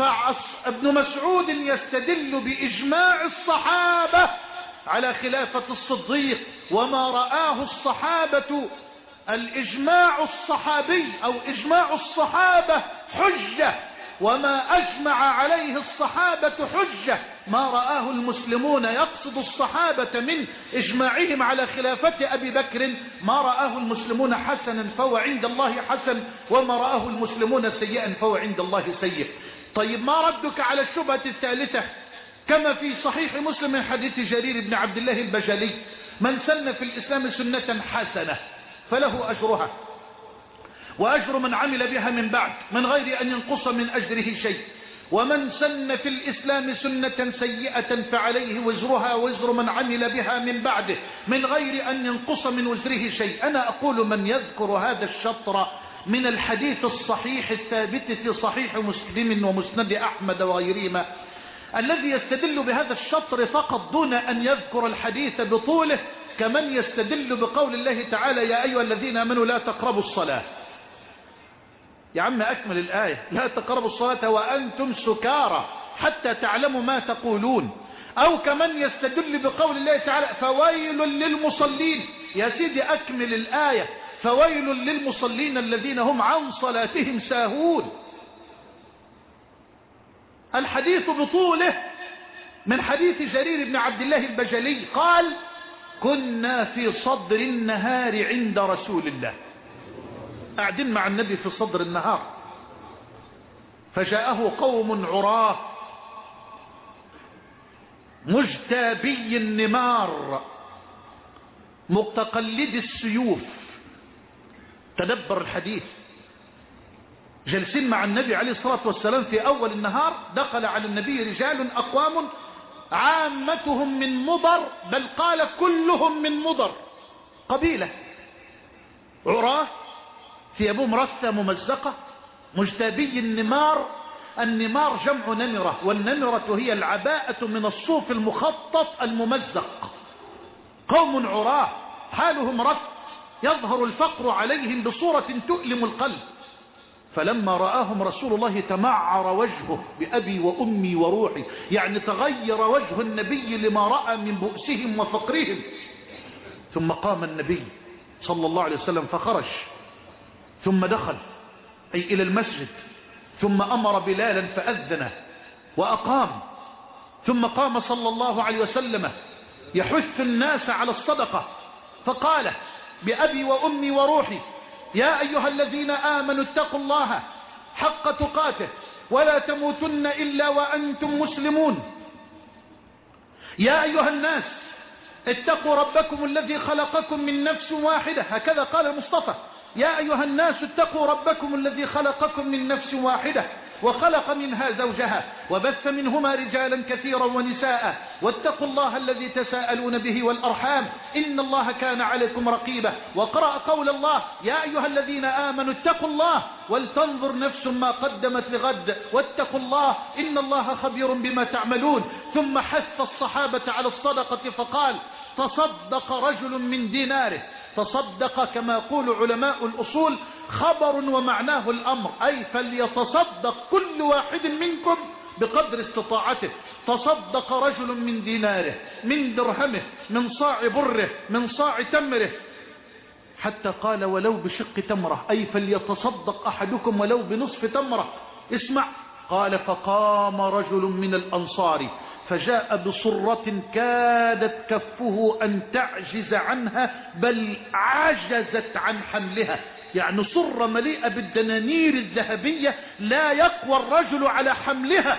فابن مسعود يستدل بإجماع الصحابة على خلافة الصديق، وما رآه الصحابة الإجماع الصحابي أو إجماع الصحابة حجة، وما أجمع عليه الصحابة حجة. ما رآه المسلمون يقصد الصحابة من إجماعهم على خلافة أبي بكر، ما رآه المسلمون حسنا فهو عند الله حسن، وما رآه المسلمون سيئا فهو عند الله سيء. طيب، ما ردك على الشبهة الثالثة؟ كما في صحيح مسلم من حديث جرير بن عبد الله البجلي: من سن في الإسلام سنة حسنة فله أجرها وأجر من عمل بها من بعد من غير أن ينقص من أجره شيء، ومن سن في الإسلام سنة سيئة فعليه وزرها وزر من عمل بها من بعده من غير أن ينقص من وزره شيء. أنا أقول: من يذكر هذا الشطر من الحديث الصحيح الثابت في صحيح مسلم ومسند أحمد وغيرهما الذي يستدل بهذا الشطر فقط دون أن يذكر الحديث بطوله، كمن يستدل بقول الله تعالى: يا أيها الذين آمنوا لا تقربوا الصلاة. يا عم أكمل الآية: لا تقربوا الصلاة وأنتم سكارى حتى تعلموا ما تقولون. أو كمن يستدل بقول الله تعالى: فويل للمصلين. يا سيدي أكمل الآية: فويل للمصلين الذين هم عن صلاتهم ساهون. الحديث بطوله من حديث جرير بن عبد الله البجلي قال: كنا في صدر النهار عند رسول الله، قاعدين مع النبي في صدر النهار، فجاءه قوم عراه مجتابي النمار متقلد السيوف. تدبر الحديث: جلسين مع النبي عليه الصلاة والسلام في أول النهار، دخل على النبي رجال أقوام عامتهم من مضر، بل قال كلهم من مضر، قبيلة عراه ثيابهم رثة ممزقة مجتابي النمار. النمار جمع نمرة، والنمرة هي العباءة من الصوف المخطط الممزق. قوم عراه حالهم رث، يظهر الفقر عليهم بصورة تؤلم القلب. فلما رآهم رسول الله تمعر وجهه بأبي وأمي وروحي، يعني تغير وجه النبي لما رأى من بؤسهم وفقرهم. ثم قام النبي صلى الله عليه وسلم فخرج، ثم دخل أي إلى المسجد، ثم أمر بلالا فأذن وأقام، ثم قام صلى الله عليه وسلم يحث الناس على الصدقة، فقال بأبي وأمي وروحي: يا أيها الذين آمنوا اتقوا الله حق تقاته ولا تموتن إلا وأنتم مسلمون. يا أيها الناس اتقوا ربكم الذي خلقكم من نفس واحدة، هكذا قال المصطفى: يا أيها الناس اتقوا ربكم الذي خلقكم من نفس واحدة وخلق منها زوجها وبث منهما رجالا كثيرا ونساء واتقوا الله الذي تساءلون به والأرحام إن الله كان عليكم رقيبا. وقرأ قول الله: يا أيها الذين آمنوا اتقوا الله ولتنظر نفس ما قدمت لغد واتقوا الله إن الله خبير بما تعملون. ثم حث الصحابة على الصدقة فقال: تصدق رجل من ديناره. تصدق كما يقول علماء الأصول خبر ومعناه الأمر، أي فليتصدق كل واحد منكم بقدر استطاعته. تصدق رجل من ديناره، من درهمه، من صاع بره، من صاع تمره، حتى قال ولو بشق تمرة، أي فليتصدق أحدكم ولو بنصف تمرة. اسمع، قال: فقام رجل من الأنصار فجاء بصرة كادت كفه أن تعجز عنها بل عجزت عن حملها، يعني صرة مليئة بالدنانير الذهبية لا يقوى الرجل على حملها.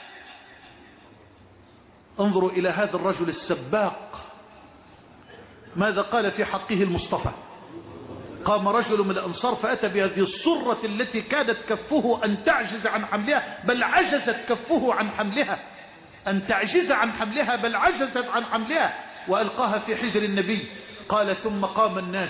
انظروا إلى هذا الرجل السباق، ماذا قال في حقه المصطفى؟ قام رجل من الأنصار فأتى بهذه الصرة التي كادت كفه أن تعجز عن حملها بل عجزت كفه عن حملها، أن تعجز عن حملها بل عجزت عن حملها، وألقاها في حجر النبي. قال: ثم قام الناس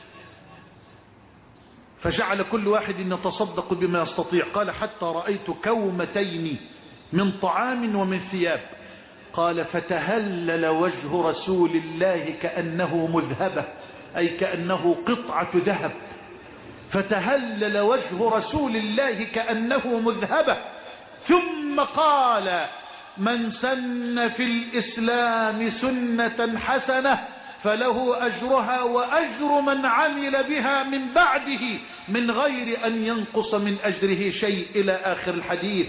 فجعل كل واحد يتصدق بما يستطيع. قال: حتى رأيت كومتين من طعام ومن ثياب. قال: فتهلل وجه رسول الله كأنه مذهبة، أي كأنه قطعة ذهب. فتهلل وجه رسول الله كأنه مذهبة. ثم قال: من سن في الإسلام سنة حسنة فله أجرها وأجر من عمل بها من بعده من غير أن ينقص من أجره شيء، إلى آخر الحديث.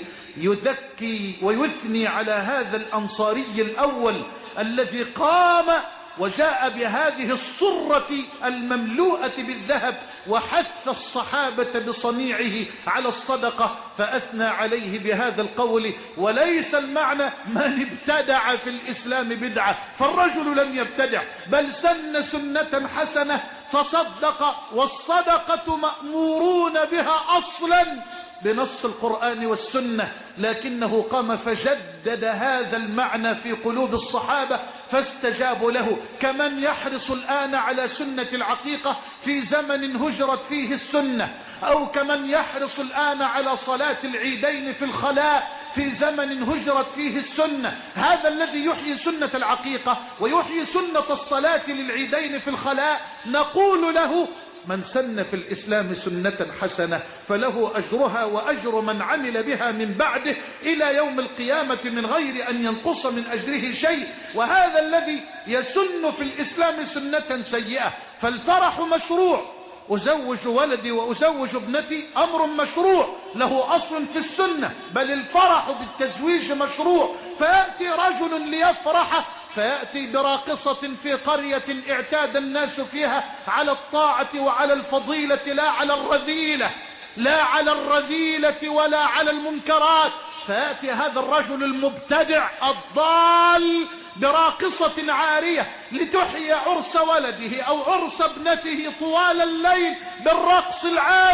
يذكي ويثني على هذا الأنصاري الأول الذي قام وجاء بهذه الصرة المملوءة بالذهب وحث الصحابة بصنيعه على الصدقة، فأثنى عليه بهذا القول. وليس المعنى من ابتدع في الإسلام بدعة، فالرجل لم يبتدع بل سن سنة حسنة فصدق، والصدقة مأمورون بها أصلا بنص القرآن والسنة، لكنه قام فجدد هذا المعنى في قلوب الصحابة فاستجابوا له. كمن يحرص الآن على سنة العقيقة في زمن هجرت فيه السنة، أو كمن يحرص الآن على صلاة العيدين في الخلاء في زمن هجرت فيه السنة. هذا الذي يحيي سنة العقيقة ويحيي سنة الصلاة للعيدين في الخلاء نقول له: من سن في الإسلام سنة حسنة فله أجرها وأجر من عمل بها من بعده إلى يوم القيامة من غير أن ينقص من أجره شيء. وهذا الذي يسن في الإسلام سنة سيئة، فالفرح مشروع، أزوج ولدي وأزوج ابنتي أمر مشروع له أصل في السنة، بل الفرح بالتزويج مشروع. فيأتي رجل ليفرح فيأتي براقصة في قرية اعتاد الناس فيها على الطاعة وعلى الفضيلة، لا على الرذيلة، لا على الرذيلة ولا على المنكرات. فيأتي هذا الرجل المبتدع الضال براقصة عارية لتحيي عرس ولده أو عرس ابنته طوال الليل بالرقص العاري.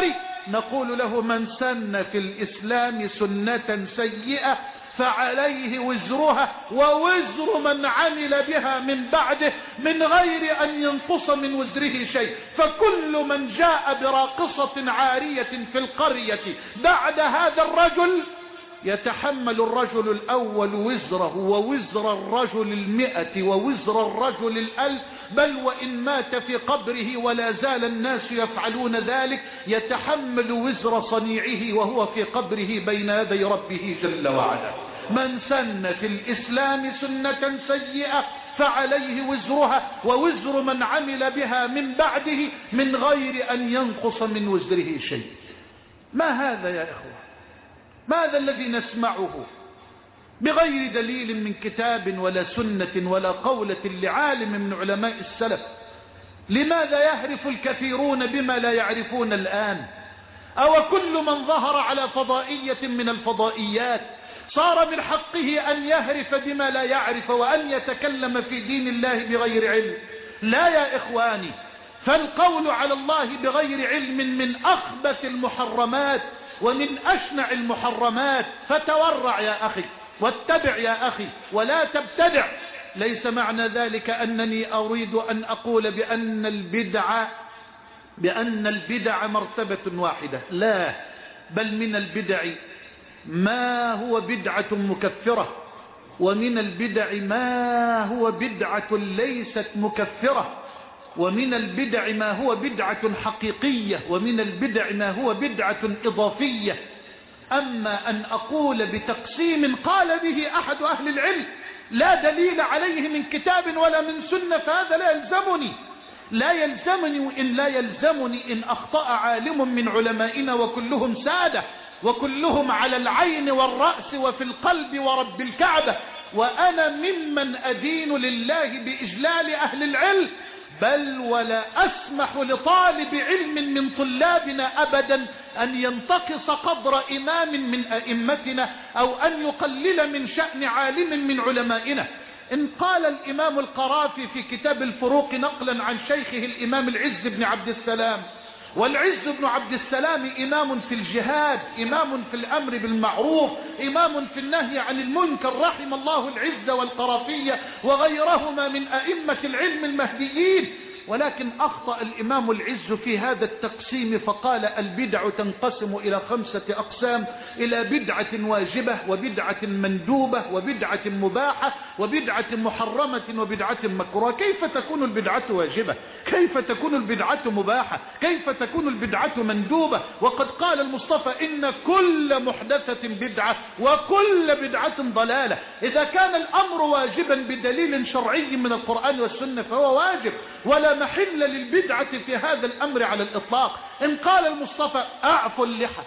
نقول له من سن في الإسلام سنة سيئة فعليه وزرها ووزر من عمل بها من بعده من غير أن ينقص من وزره شيء. فكل من جاء براقصة عارية في القرية بعد هذا الرجل يتحمل الرجل الأول وزره ووزر الرجل 100 ووزر الرجل 1000، بل وإن مات في قبره ولا زال الناس يفعلون ذلك يتحمل وزر صنيعه وهو في قبره بين يدي ربه جل وعلا. من سن في الإسلام سنة سيئة فعليه وزرها ووزر من عمل بها من بعده من غير أن ينقص من وزره شيء. ما هذا يا إخوة؟ ماذا الذي نسمعه بغير دليل من كتاب ولا سنة ولا قولة لعالم من علماء السلف؟ لماذا يهرف الكثيرون بما لا يعرفون الآن؟ أو كل من ظهر على فضائية من الفضائيات صار من حقه أن يهرف بما لا يعرف وأن يتكلم في دين الله بغير علم؟ لا يا إخواني، فالقول على الله بغير علم من أخبث المحرمات ومن أشنع المحرمات. فتورع يا أخي واتبع يا أخي ولا تبتدع. ليس معنى ذلك أنني أريد أن أقول بأن البدع مرتبة واحدة، لا، بل من البدع ما هو بدعة مكفرة، ومن البدع ما هو بدعة ليست مكفرة، ومن البدع ما هو بدعة حقيقية، ومن البدع ما هو بدعة إضافية. أما أن أقول بتقسيم قال به أحد أهل العلم لا دليل عليه من كتاب ولا من سنة فهذا لا يلزمني إن أخطأ عالم من علمائنا وكلهم سادة وكلهم على العين والرأس وفي القلب ورب الكعبة، وأنا ممن أدين لله بإجلال أهل العلم، بل ولا أسمح لطالب علم من طلابنا أبدا أن ينتقص قدر إمام من أئمتنا أو أن يقلل من شأن عالم من علمائنا. إن قال الإمام القرافي في كتاب الفروق نقلا عن شيخه الإمام العز بن عبد السلام، والعز بن عبد السلام إمام في الجهاد، إمام في الأمر بالمعروف، إمام في النهي عن المنكر، رحم الله العز والقرافية وغيرهما من أئمة العلم المهديين. ولكن أخطأ الإمام العز في هذا التقسيم فقال البدع تنقسم إلى 5 أقسام: إلى بدعة واجبة، وبدعة مندوبة، وبدعة مباحة، وبدعة محرمة، وبدعة مكروهة. كيف تكون البدعة واجبة؟ كيف تكون البدعة مباحة؟ كيف تكون البدعة مندوبة؟ وقد قال المصطفى إن كل محدثة بدعة وكل بدعة ضلالة. إذا كان الأمر واجبا بدليل شرعي من القرآن والسنة فهو واجب، ولا محل للبدعة في هذا الأمر على الإطلاق. إن قال المصطفى أعفوا اللحى،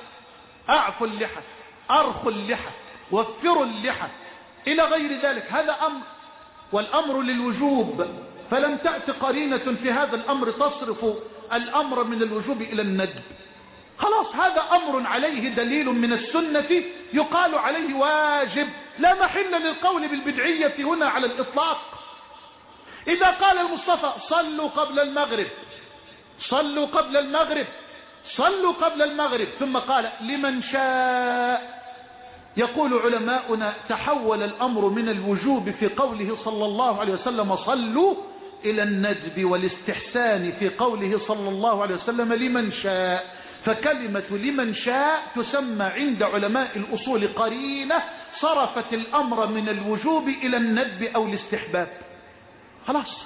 أرخوا اللحى، وفروا اللحى، إلى غير ذلك، هذا أمر، والأمر للوجوب، فلم تأت قرينة في هذا الأمر تصرف الأمر من الوجوب إلى الندب. خلاص هذا أمر عليه دليل من السنة يقال عليه واجب، لا محل للقول بالبدعية هنا على الإطلاق. إذا قال المصطفى صلوا قبل المغرب، صلوا قبل المغرب، صلوا قبل المغرب، ثم قال لمن شاء، يقول علماؤنا تحول الأمر من الوجوب في قوله صلى الله عليه وسلم صلوا إلى الندب والاستحسان في قوله صلى الله عليه وسلم لمن شاء. فكلمة لمن شاء تسمى عند علماء الأصول قرينة صرفت الأمر من الوجوب إلى الندب أو الاستحباب. خلاص.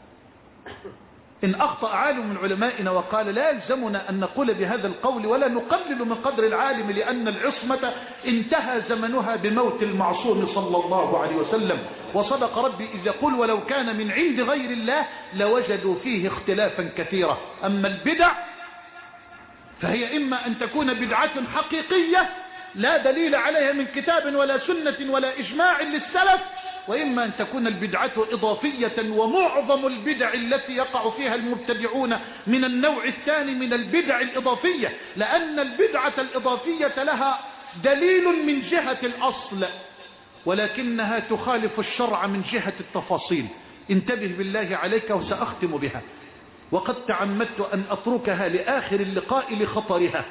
إن أخطأ عالم من علمائنا وقال لا يلزمنا أن نقول بهذا القول ولا نقلل من قدر العالم لأن العصمة انتهى زمنها بموت المعصوم صلى الله عليه وسلم، وصدق ربي إذ يقول ولو كان من عند غير الله لوجدوا فيه اختلافا كثيرا. أما البدع فهي إما أن تكون بدعة حقيقية لا دليل عليها من كتاب ولا سنة ولا إجماع للسلف، وإما أن تكون البدعة إضافية، ومعظم البدع التي يقع فيها المبتدعون من النوع الثاني من البدع الإضافية، لأن البدعة الإضافية لها دليل من جهة الأصل ولكنها تخالف الشرع من جهة التفاصيل. انتبه بالله عليك وسأختم بها، وقد تعمدت أن أتركها لآخر اللقاء لخطرها.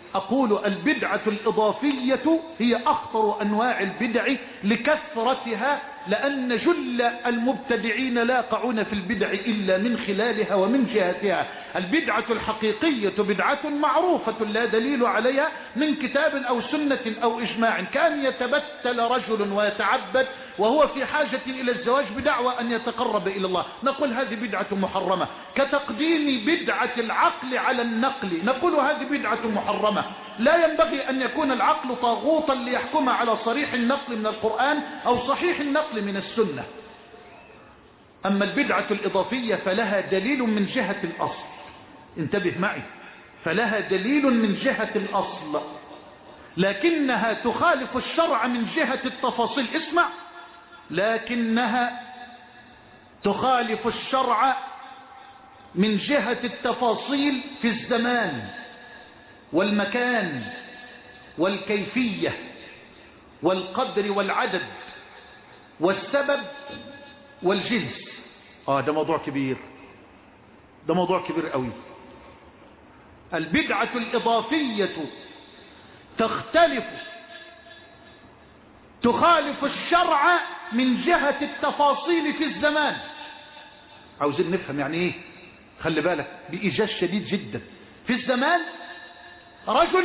أقول البدعة الإضافية هي أخطر أنواع البدع لكثرتها، لأن جل المبتدعين لا يقعون في البدع إلا من خلالها ومن جهتها. البدعة الحقيقية بدعة معروفة لا دليل عليها من كتاب أو سنة أو إجماع. كان يتبتل رجل ويتعبد وهو في حاجة إلى الزواج بدعوى أن يتقرب إلى الله، نقول هذه بدعة محرمة. كتقديم بدعة العقل على النقل، نقول هذه بدعة محرمة. لا ينبغي أن يكون العقل طاغوتا ليحكم على صريح النقل من القرآن أو صحيح النقل من السنة. أما البدعة الإضافية فلها دليل من جهة الأصل، انتبه معي، فلها دليل من جهة الأصل، لكنها تخالف الشرع من جهة التفاصيل. اسمع، لكنها تخالف الشرع من جهة التفاصيل في الزمان والمكان والكيفية والقدر والعدد والسبب والجنس. ده موضوع كبير، ده موضوع كبير قوي. البدعة الإضافية تخالف الشرع من جهة التفاصيل في الزمان. عاوزين نفهم يعني ايه، خلي بالك بإيجاز شديد جدا. في الزمان رجل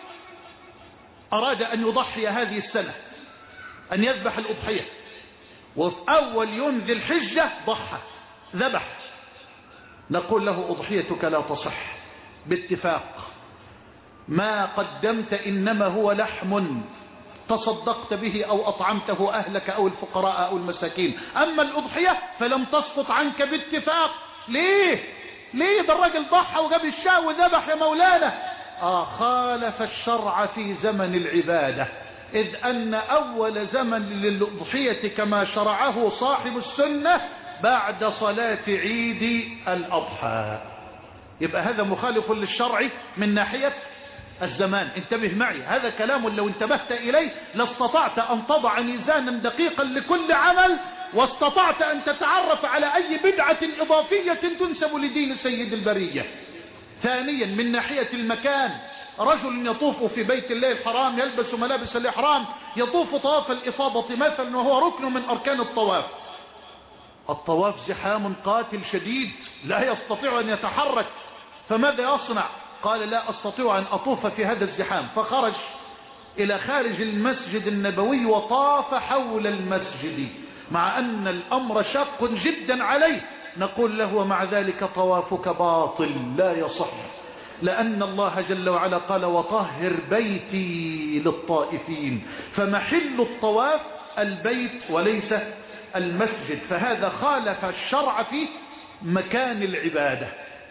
أراد أن يضحي هذه السنة، أن يذبح الأضحية، وفي أول يوم ذي الحجة ضحى ذبح، نقول له أضحيتك لا تصح باتفاق، ما قدمت إنما هو لحم تصدقت به أو أطعمته أهلك أو الفقراء أو المساكين، أما الأضحية فلم تسقط عنك باتفاق. ليه ده الرجل ضحى وجاب الشاة وذبح يا مولانا. خالف الشرع في زمن العبادة، إذ أن أول زمن للأضحية كما شرعه صاحب السنة بعد صلاة عيد الأضحى. يبقى هذا مخالف للشرع من ناحية الزمان. انتبه معي، هذا كلام لو انتبهت إليه لاستطعت أن تضع ميزانا دقيقا لكل عمل، واستطعت أن تتعرف على أي بدعة إضافية تنسب لدين سيد البرية. ثانيا من ناحية المكان، رجل يطوف في بيت الله الحرام يلبس ملابس الإحرام، يطوف طواف الإفاضة مثلا وهو ركن من أركان الطواف. الطواف زحام قاتل شديد لا يستطيع أن يتحرك، فماذا يصنع؟ قال لا أستطيع أن أطوف في هذا الزحام، فخرج إلى خارج المسجد النبوي وطاف حول المسجد، مع أن الأمر شاق جدا عليه. نقول له ومع ذلك طوافك باطل لا يصح، لأن الله جل وعلا قال وطهر بيتي للطائفين، فمحل الطواف البيت وليس المسجد، فهذا خالف الشرع في مكان العبادة.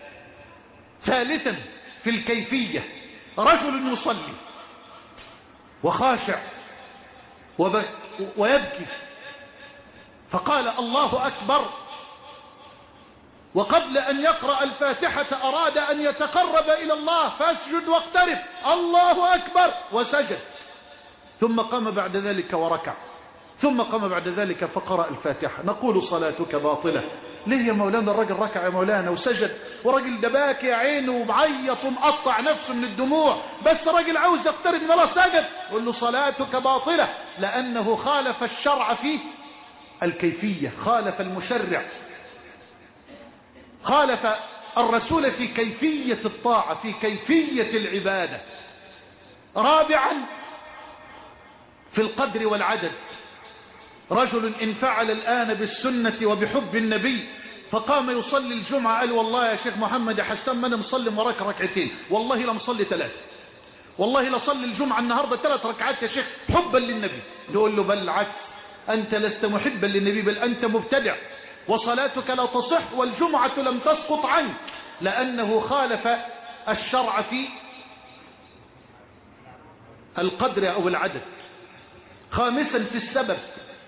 ثالثا في الكيفية، رجل يصلي وخاشع ويبكي فقال الله أكبر، وقبل أن يقرأ الفاتحة أراد أن يتقرب إلى الله فاسجد واقترب، الله أكبر وسجد، ثم قام بعد ذلك وركع، ثم قام بعد ذلك فقرأ الفاتحة. نقول صلاتك باطلة. ليه يا مولانا؟ الرجل ركع يا مولانا وسجد، ورجل دباكي يا عينه ومعيط ومقطع نفسه من الدموع، بس رجل عاوز يقترب من الله سجد، قل له صلاتك باطلة، لأنه خالف الشرع في الكيفية، خالف المشرع، خالف الرسول في كيفية الطاعة، في كيفية العبادة. رابعا في القدر والعدد، رجل انفعل الآن بالسنة وبحب النبي فقام يصلي الجمعة، قال والله يا شيخ محمد يا حسان ما أنا مصلي وراك ركعتين، والله لا مصلي 3، والله لا صلي الجمعة النهاردة 3 ركعات يا شيخ حبا للنبي. نقول له بل العكس، أنت لست محبا للنبي بل أنت مبتدع، وصلاتك لا تصح والجمعة لم تسقط عنك، لأنه خالف الشرع في القدر أو العدد. خامسا في السبب،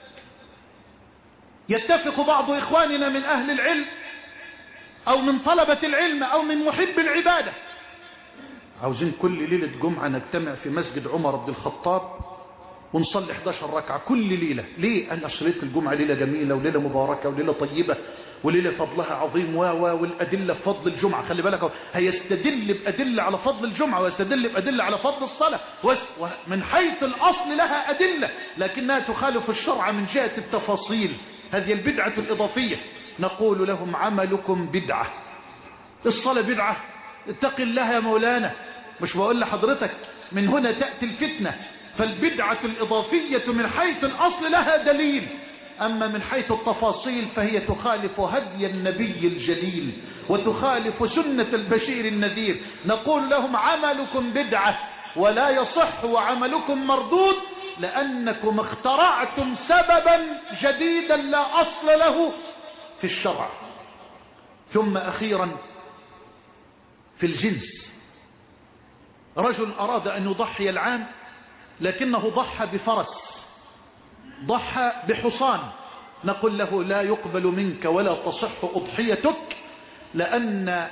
يتفق بعض إخواننا من أهل العلم أو من طلبة العلم أو من محب العبادة، عاوزين كل ليلة جمعة نجتمع في مسجد عمر بن الخطاب ونصلي 11 ركعة كل ليلة. ليه؟ قال أصل ليلة الجمعة ليلة جميلة وليلة مباركة وليلة طيبة وليلة فضلها عظيم والأدلة في فضل الجمعة. خلي بالك هيستدل بأدلة على فضل الجمعة ويستدل بأدلة على فضل الصلاة، ومن حيث الأصل لها أدلة لكنها تخالف الشرع من جهة التفاصيل. هذه البدعة الإضافية. نقول لهم عملكم بدعة. الصلاة بدعة؟ اتق الله يا مولانا. مش بقول لحضرتك من هنا تأتي الفتنة. فالبدعة الإضافية من حيث الأصل لها دليل، أما من حيث التفاصيل فهي تخالف هدي النبي الجليل وتخالف سنة البشير النذير. نقول لهم عملكم بدعة ولا يصح وعملكم مردود لأنكم اخترعتم سببا جديدا لا أصل له في الشرع. ثم أخيرا في الجنس، رجل أراد أن يضحي العام لكنه ضحى بفرس، ضحى بحصان. نقول له لا يقبل منك ولا تصح أضحيتك لأن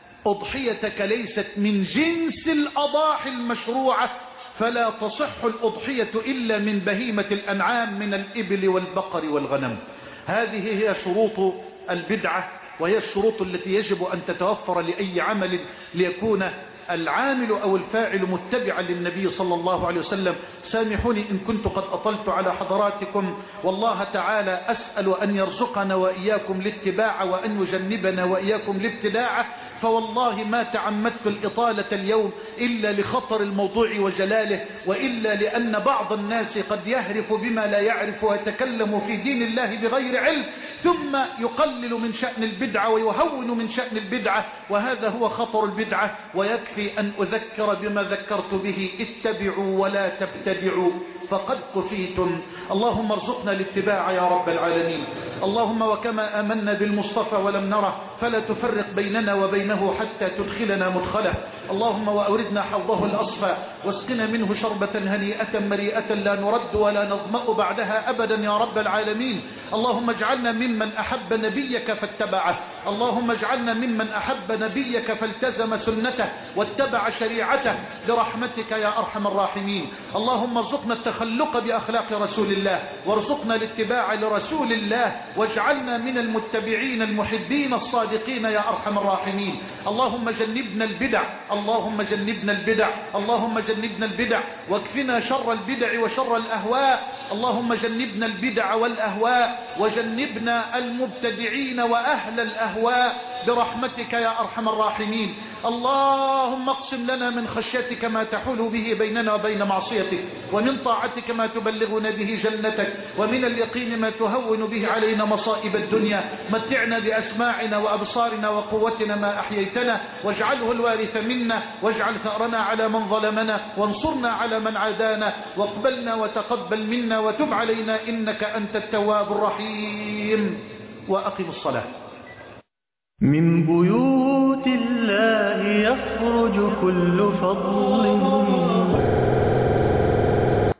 أضحيتك ليست من جنس الأضاحي المشروعة، فلا تصح الأضحية إلا من بهيمة الأنعام من الإبل والبقر والغنم. هذه هي شروط البدعة، وهي الشروط التي يجب أن تتوفر لأي عمل ليكون العامل أو الفاعل متبعا للنبي صلى الله عليه وسلم. سامحوني إن كنت قد أطلت على حضراتكم، والله تعالى أسأل أن يرزقنا وإياكم الاتباع وأن يجنبنا وإياكم الابتداع. فوالله ما تعمدت الإطالة اليوم إلا لخطر الموضوع وجلاله، وإلا لأن بعض الناس قد يهرف بما لا يعرف ويتكلم في دين الله بغير علم، ثم يقلل من شأن البدعة ويهون من شأن البدعة، وهذا هو خطر البدعة. ويكفي أن أذكر بما ذكرت به: اتبعوا ولا تبتدعوا فقد كفيتم. اللهم ارزقنا الاتباع يا رب العالمين. اللهم وكما آمنا بالمصطفى ولم نره فلا تفرق بيننا وبينه حتى تدخلنا مدخله. اللهم وأوردنا حوضه الأصفى واسقنا منه شربة هنيئة مريئة لا نرد ولا نظمأ بعدها أبدا يا رب العالمين. اللهم اجعلنا ممن أحب نبيك فاتبعه، اللهم اجعلنا ممن أحب نبيك فالتزم سنته واتبع شريعته برحمتك يا أرحم الراحمين. اللهم ارزقنا التخلق بأخلاق رسول الله، وارزقنا الاتباع لرسول الله، واجعلنا من المتبعين المحبين الصادقين يا أرحم الراحمين. اللهم جنبنا البدع، اللهم جنبنا البدع، اللهم جنبنا البدع واكفنا شر البدع وشر الأهواء. اللهم جنبنا البدع والأهواء وجنبنا المبتدعين وأهل الأهواء برحمتك يا أرحم الراحمين. اللهم اقسم لنا من خشيتك ما تحول به بيننا وبين معصيتك، ومن طاعتك ما تبلغنا به جنتك، ومن اليقين ما تهون به علينا مصائب الدنيا. متعنا بأسماعنا وأبصارنا وقوتنا ما أحييتنا، واجعله الوارث منا، واجعل ثأرنا على من ظلمنا، وانصرنا على من عادانا، واقبلنا وتقبل منا وتب علينا إنك أنت التواب الرحيم. وأقم الصلاة. من بيوت الله يخرج كل فضل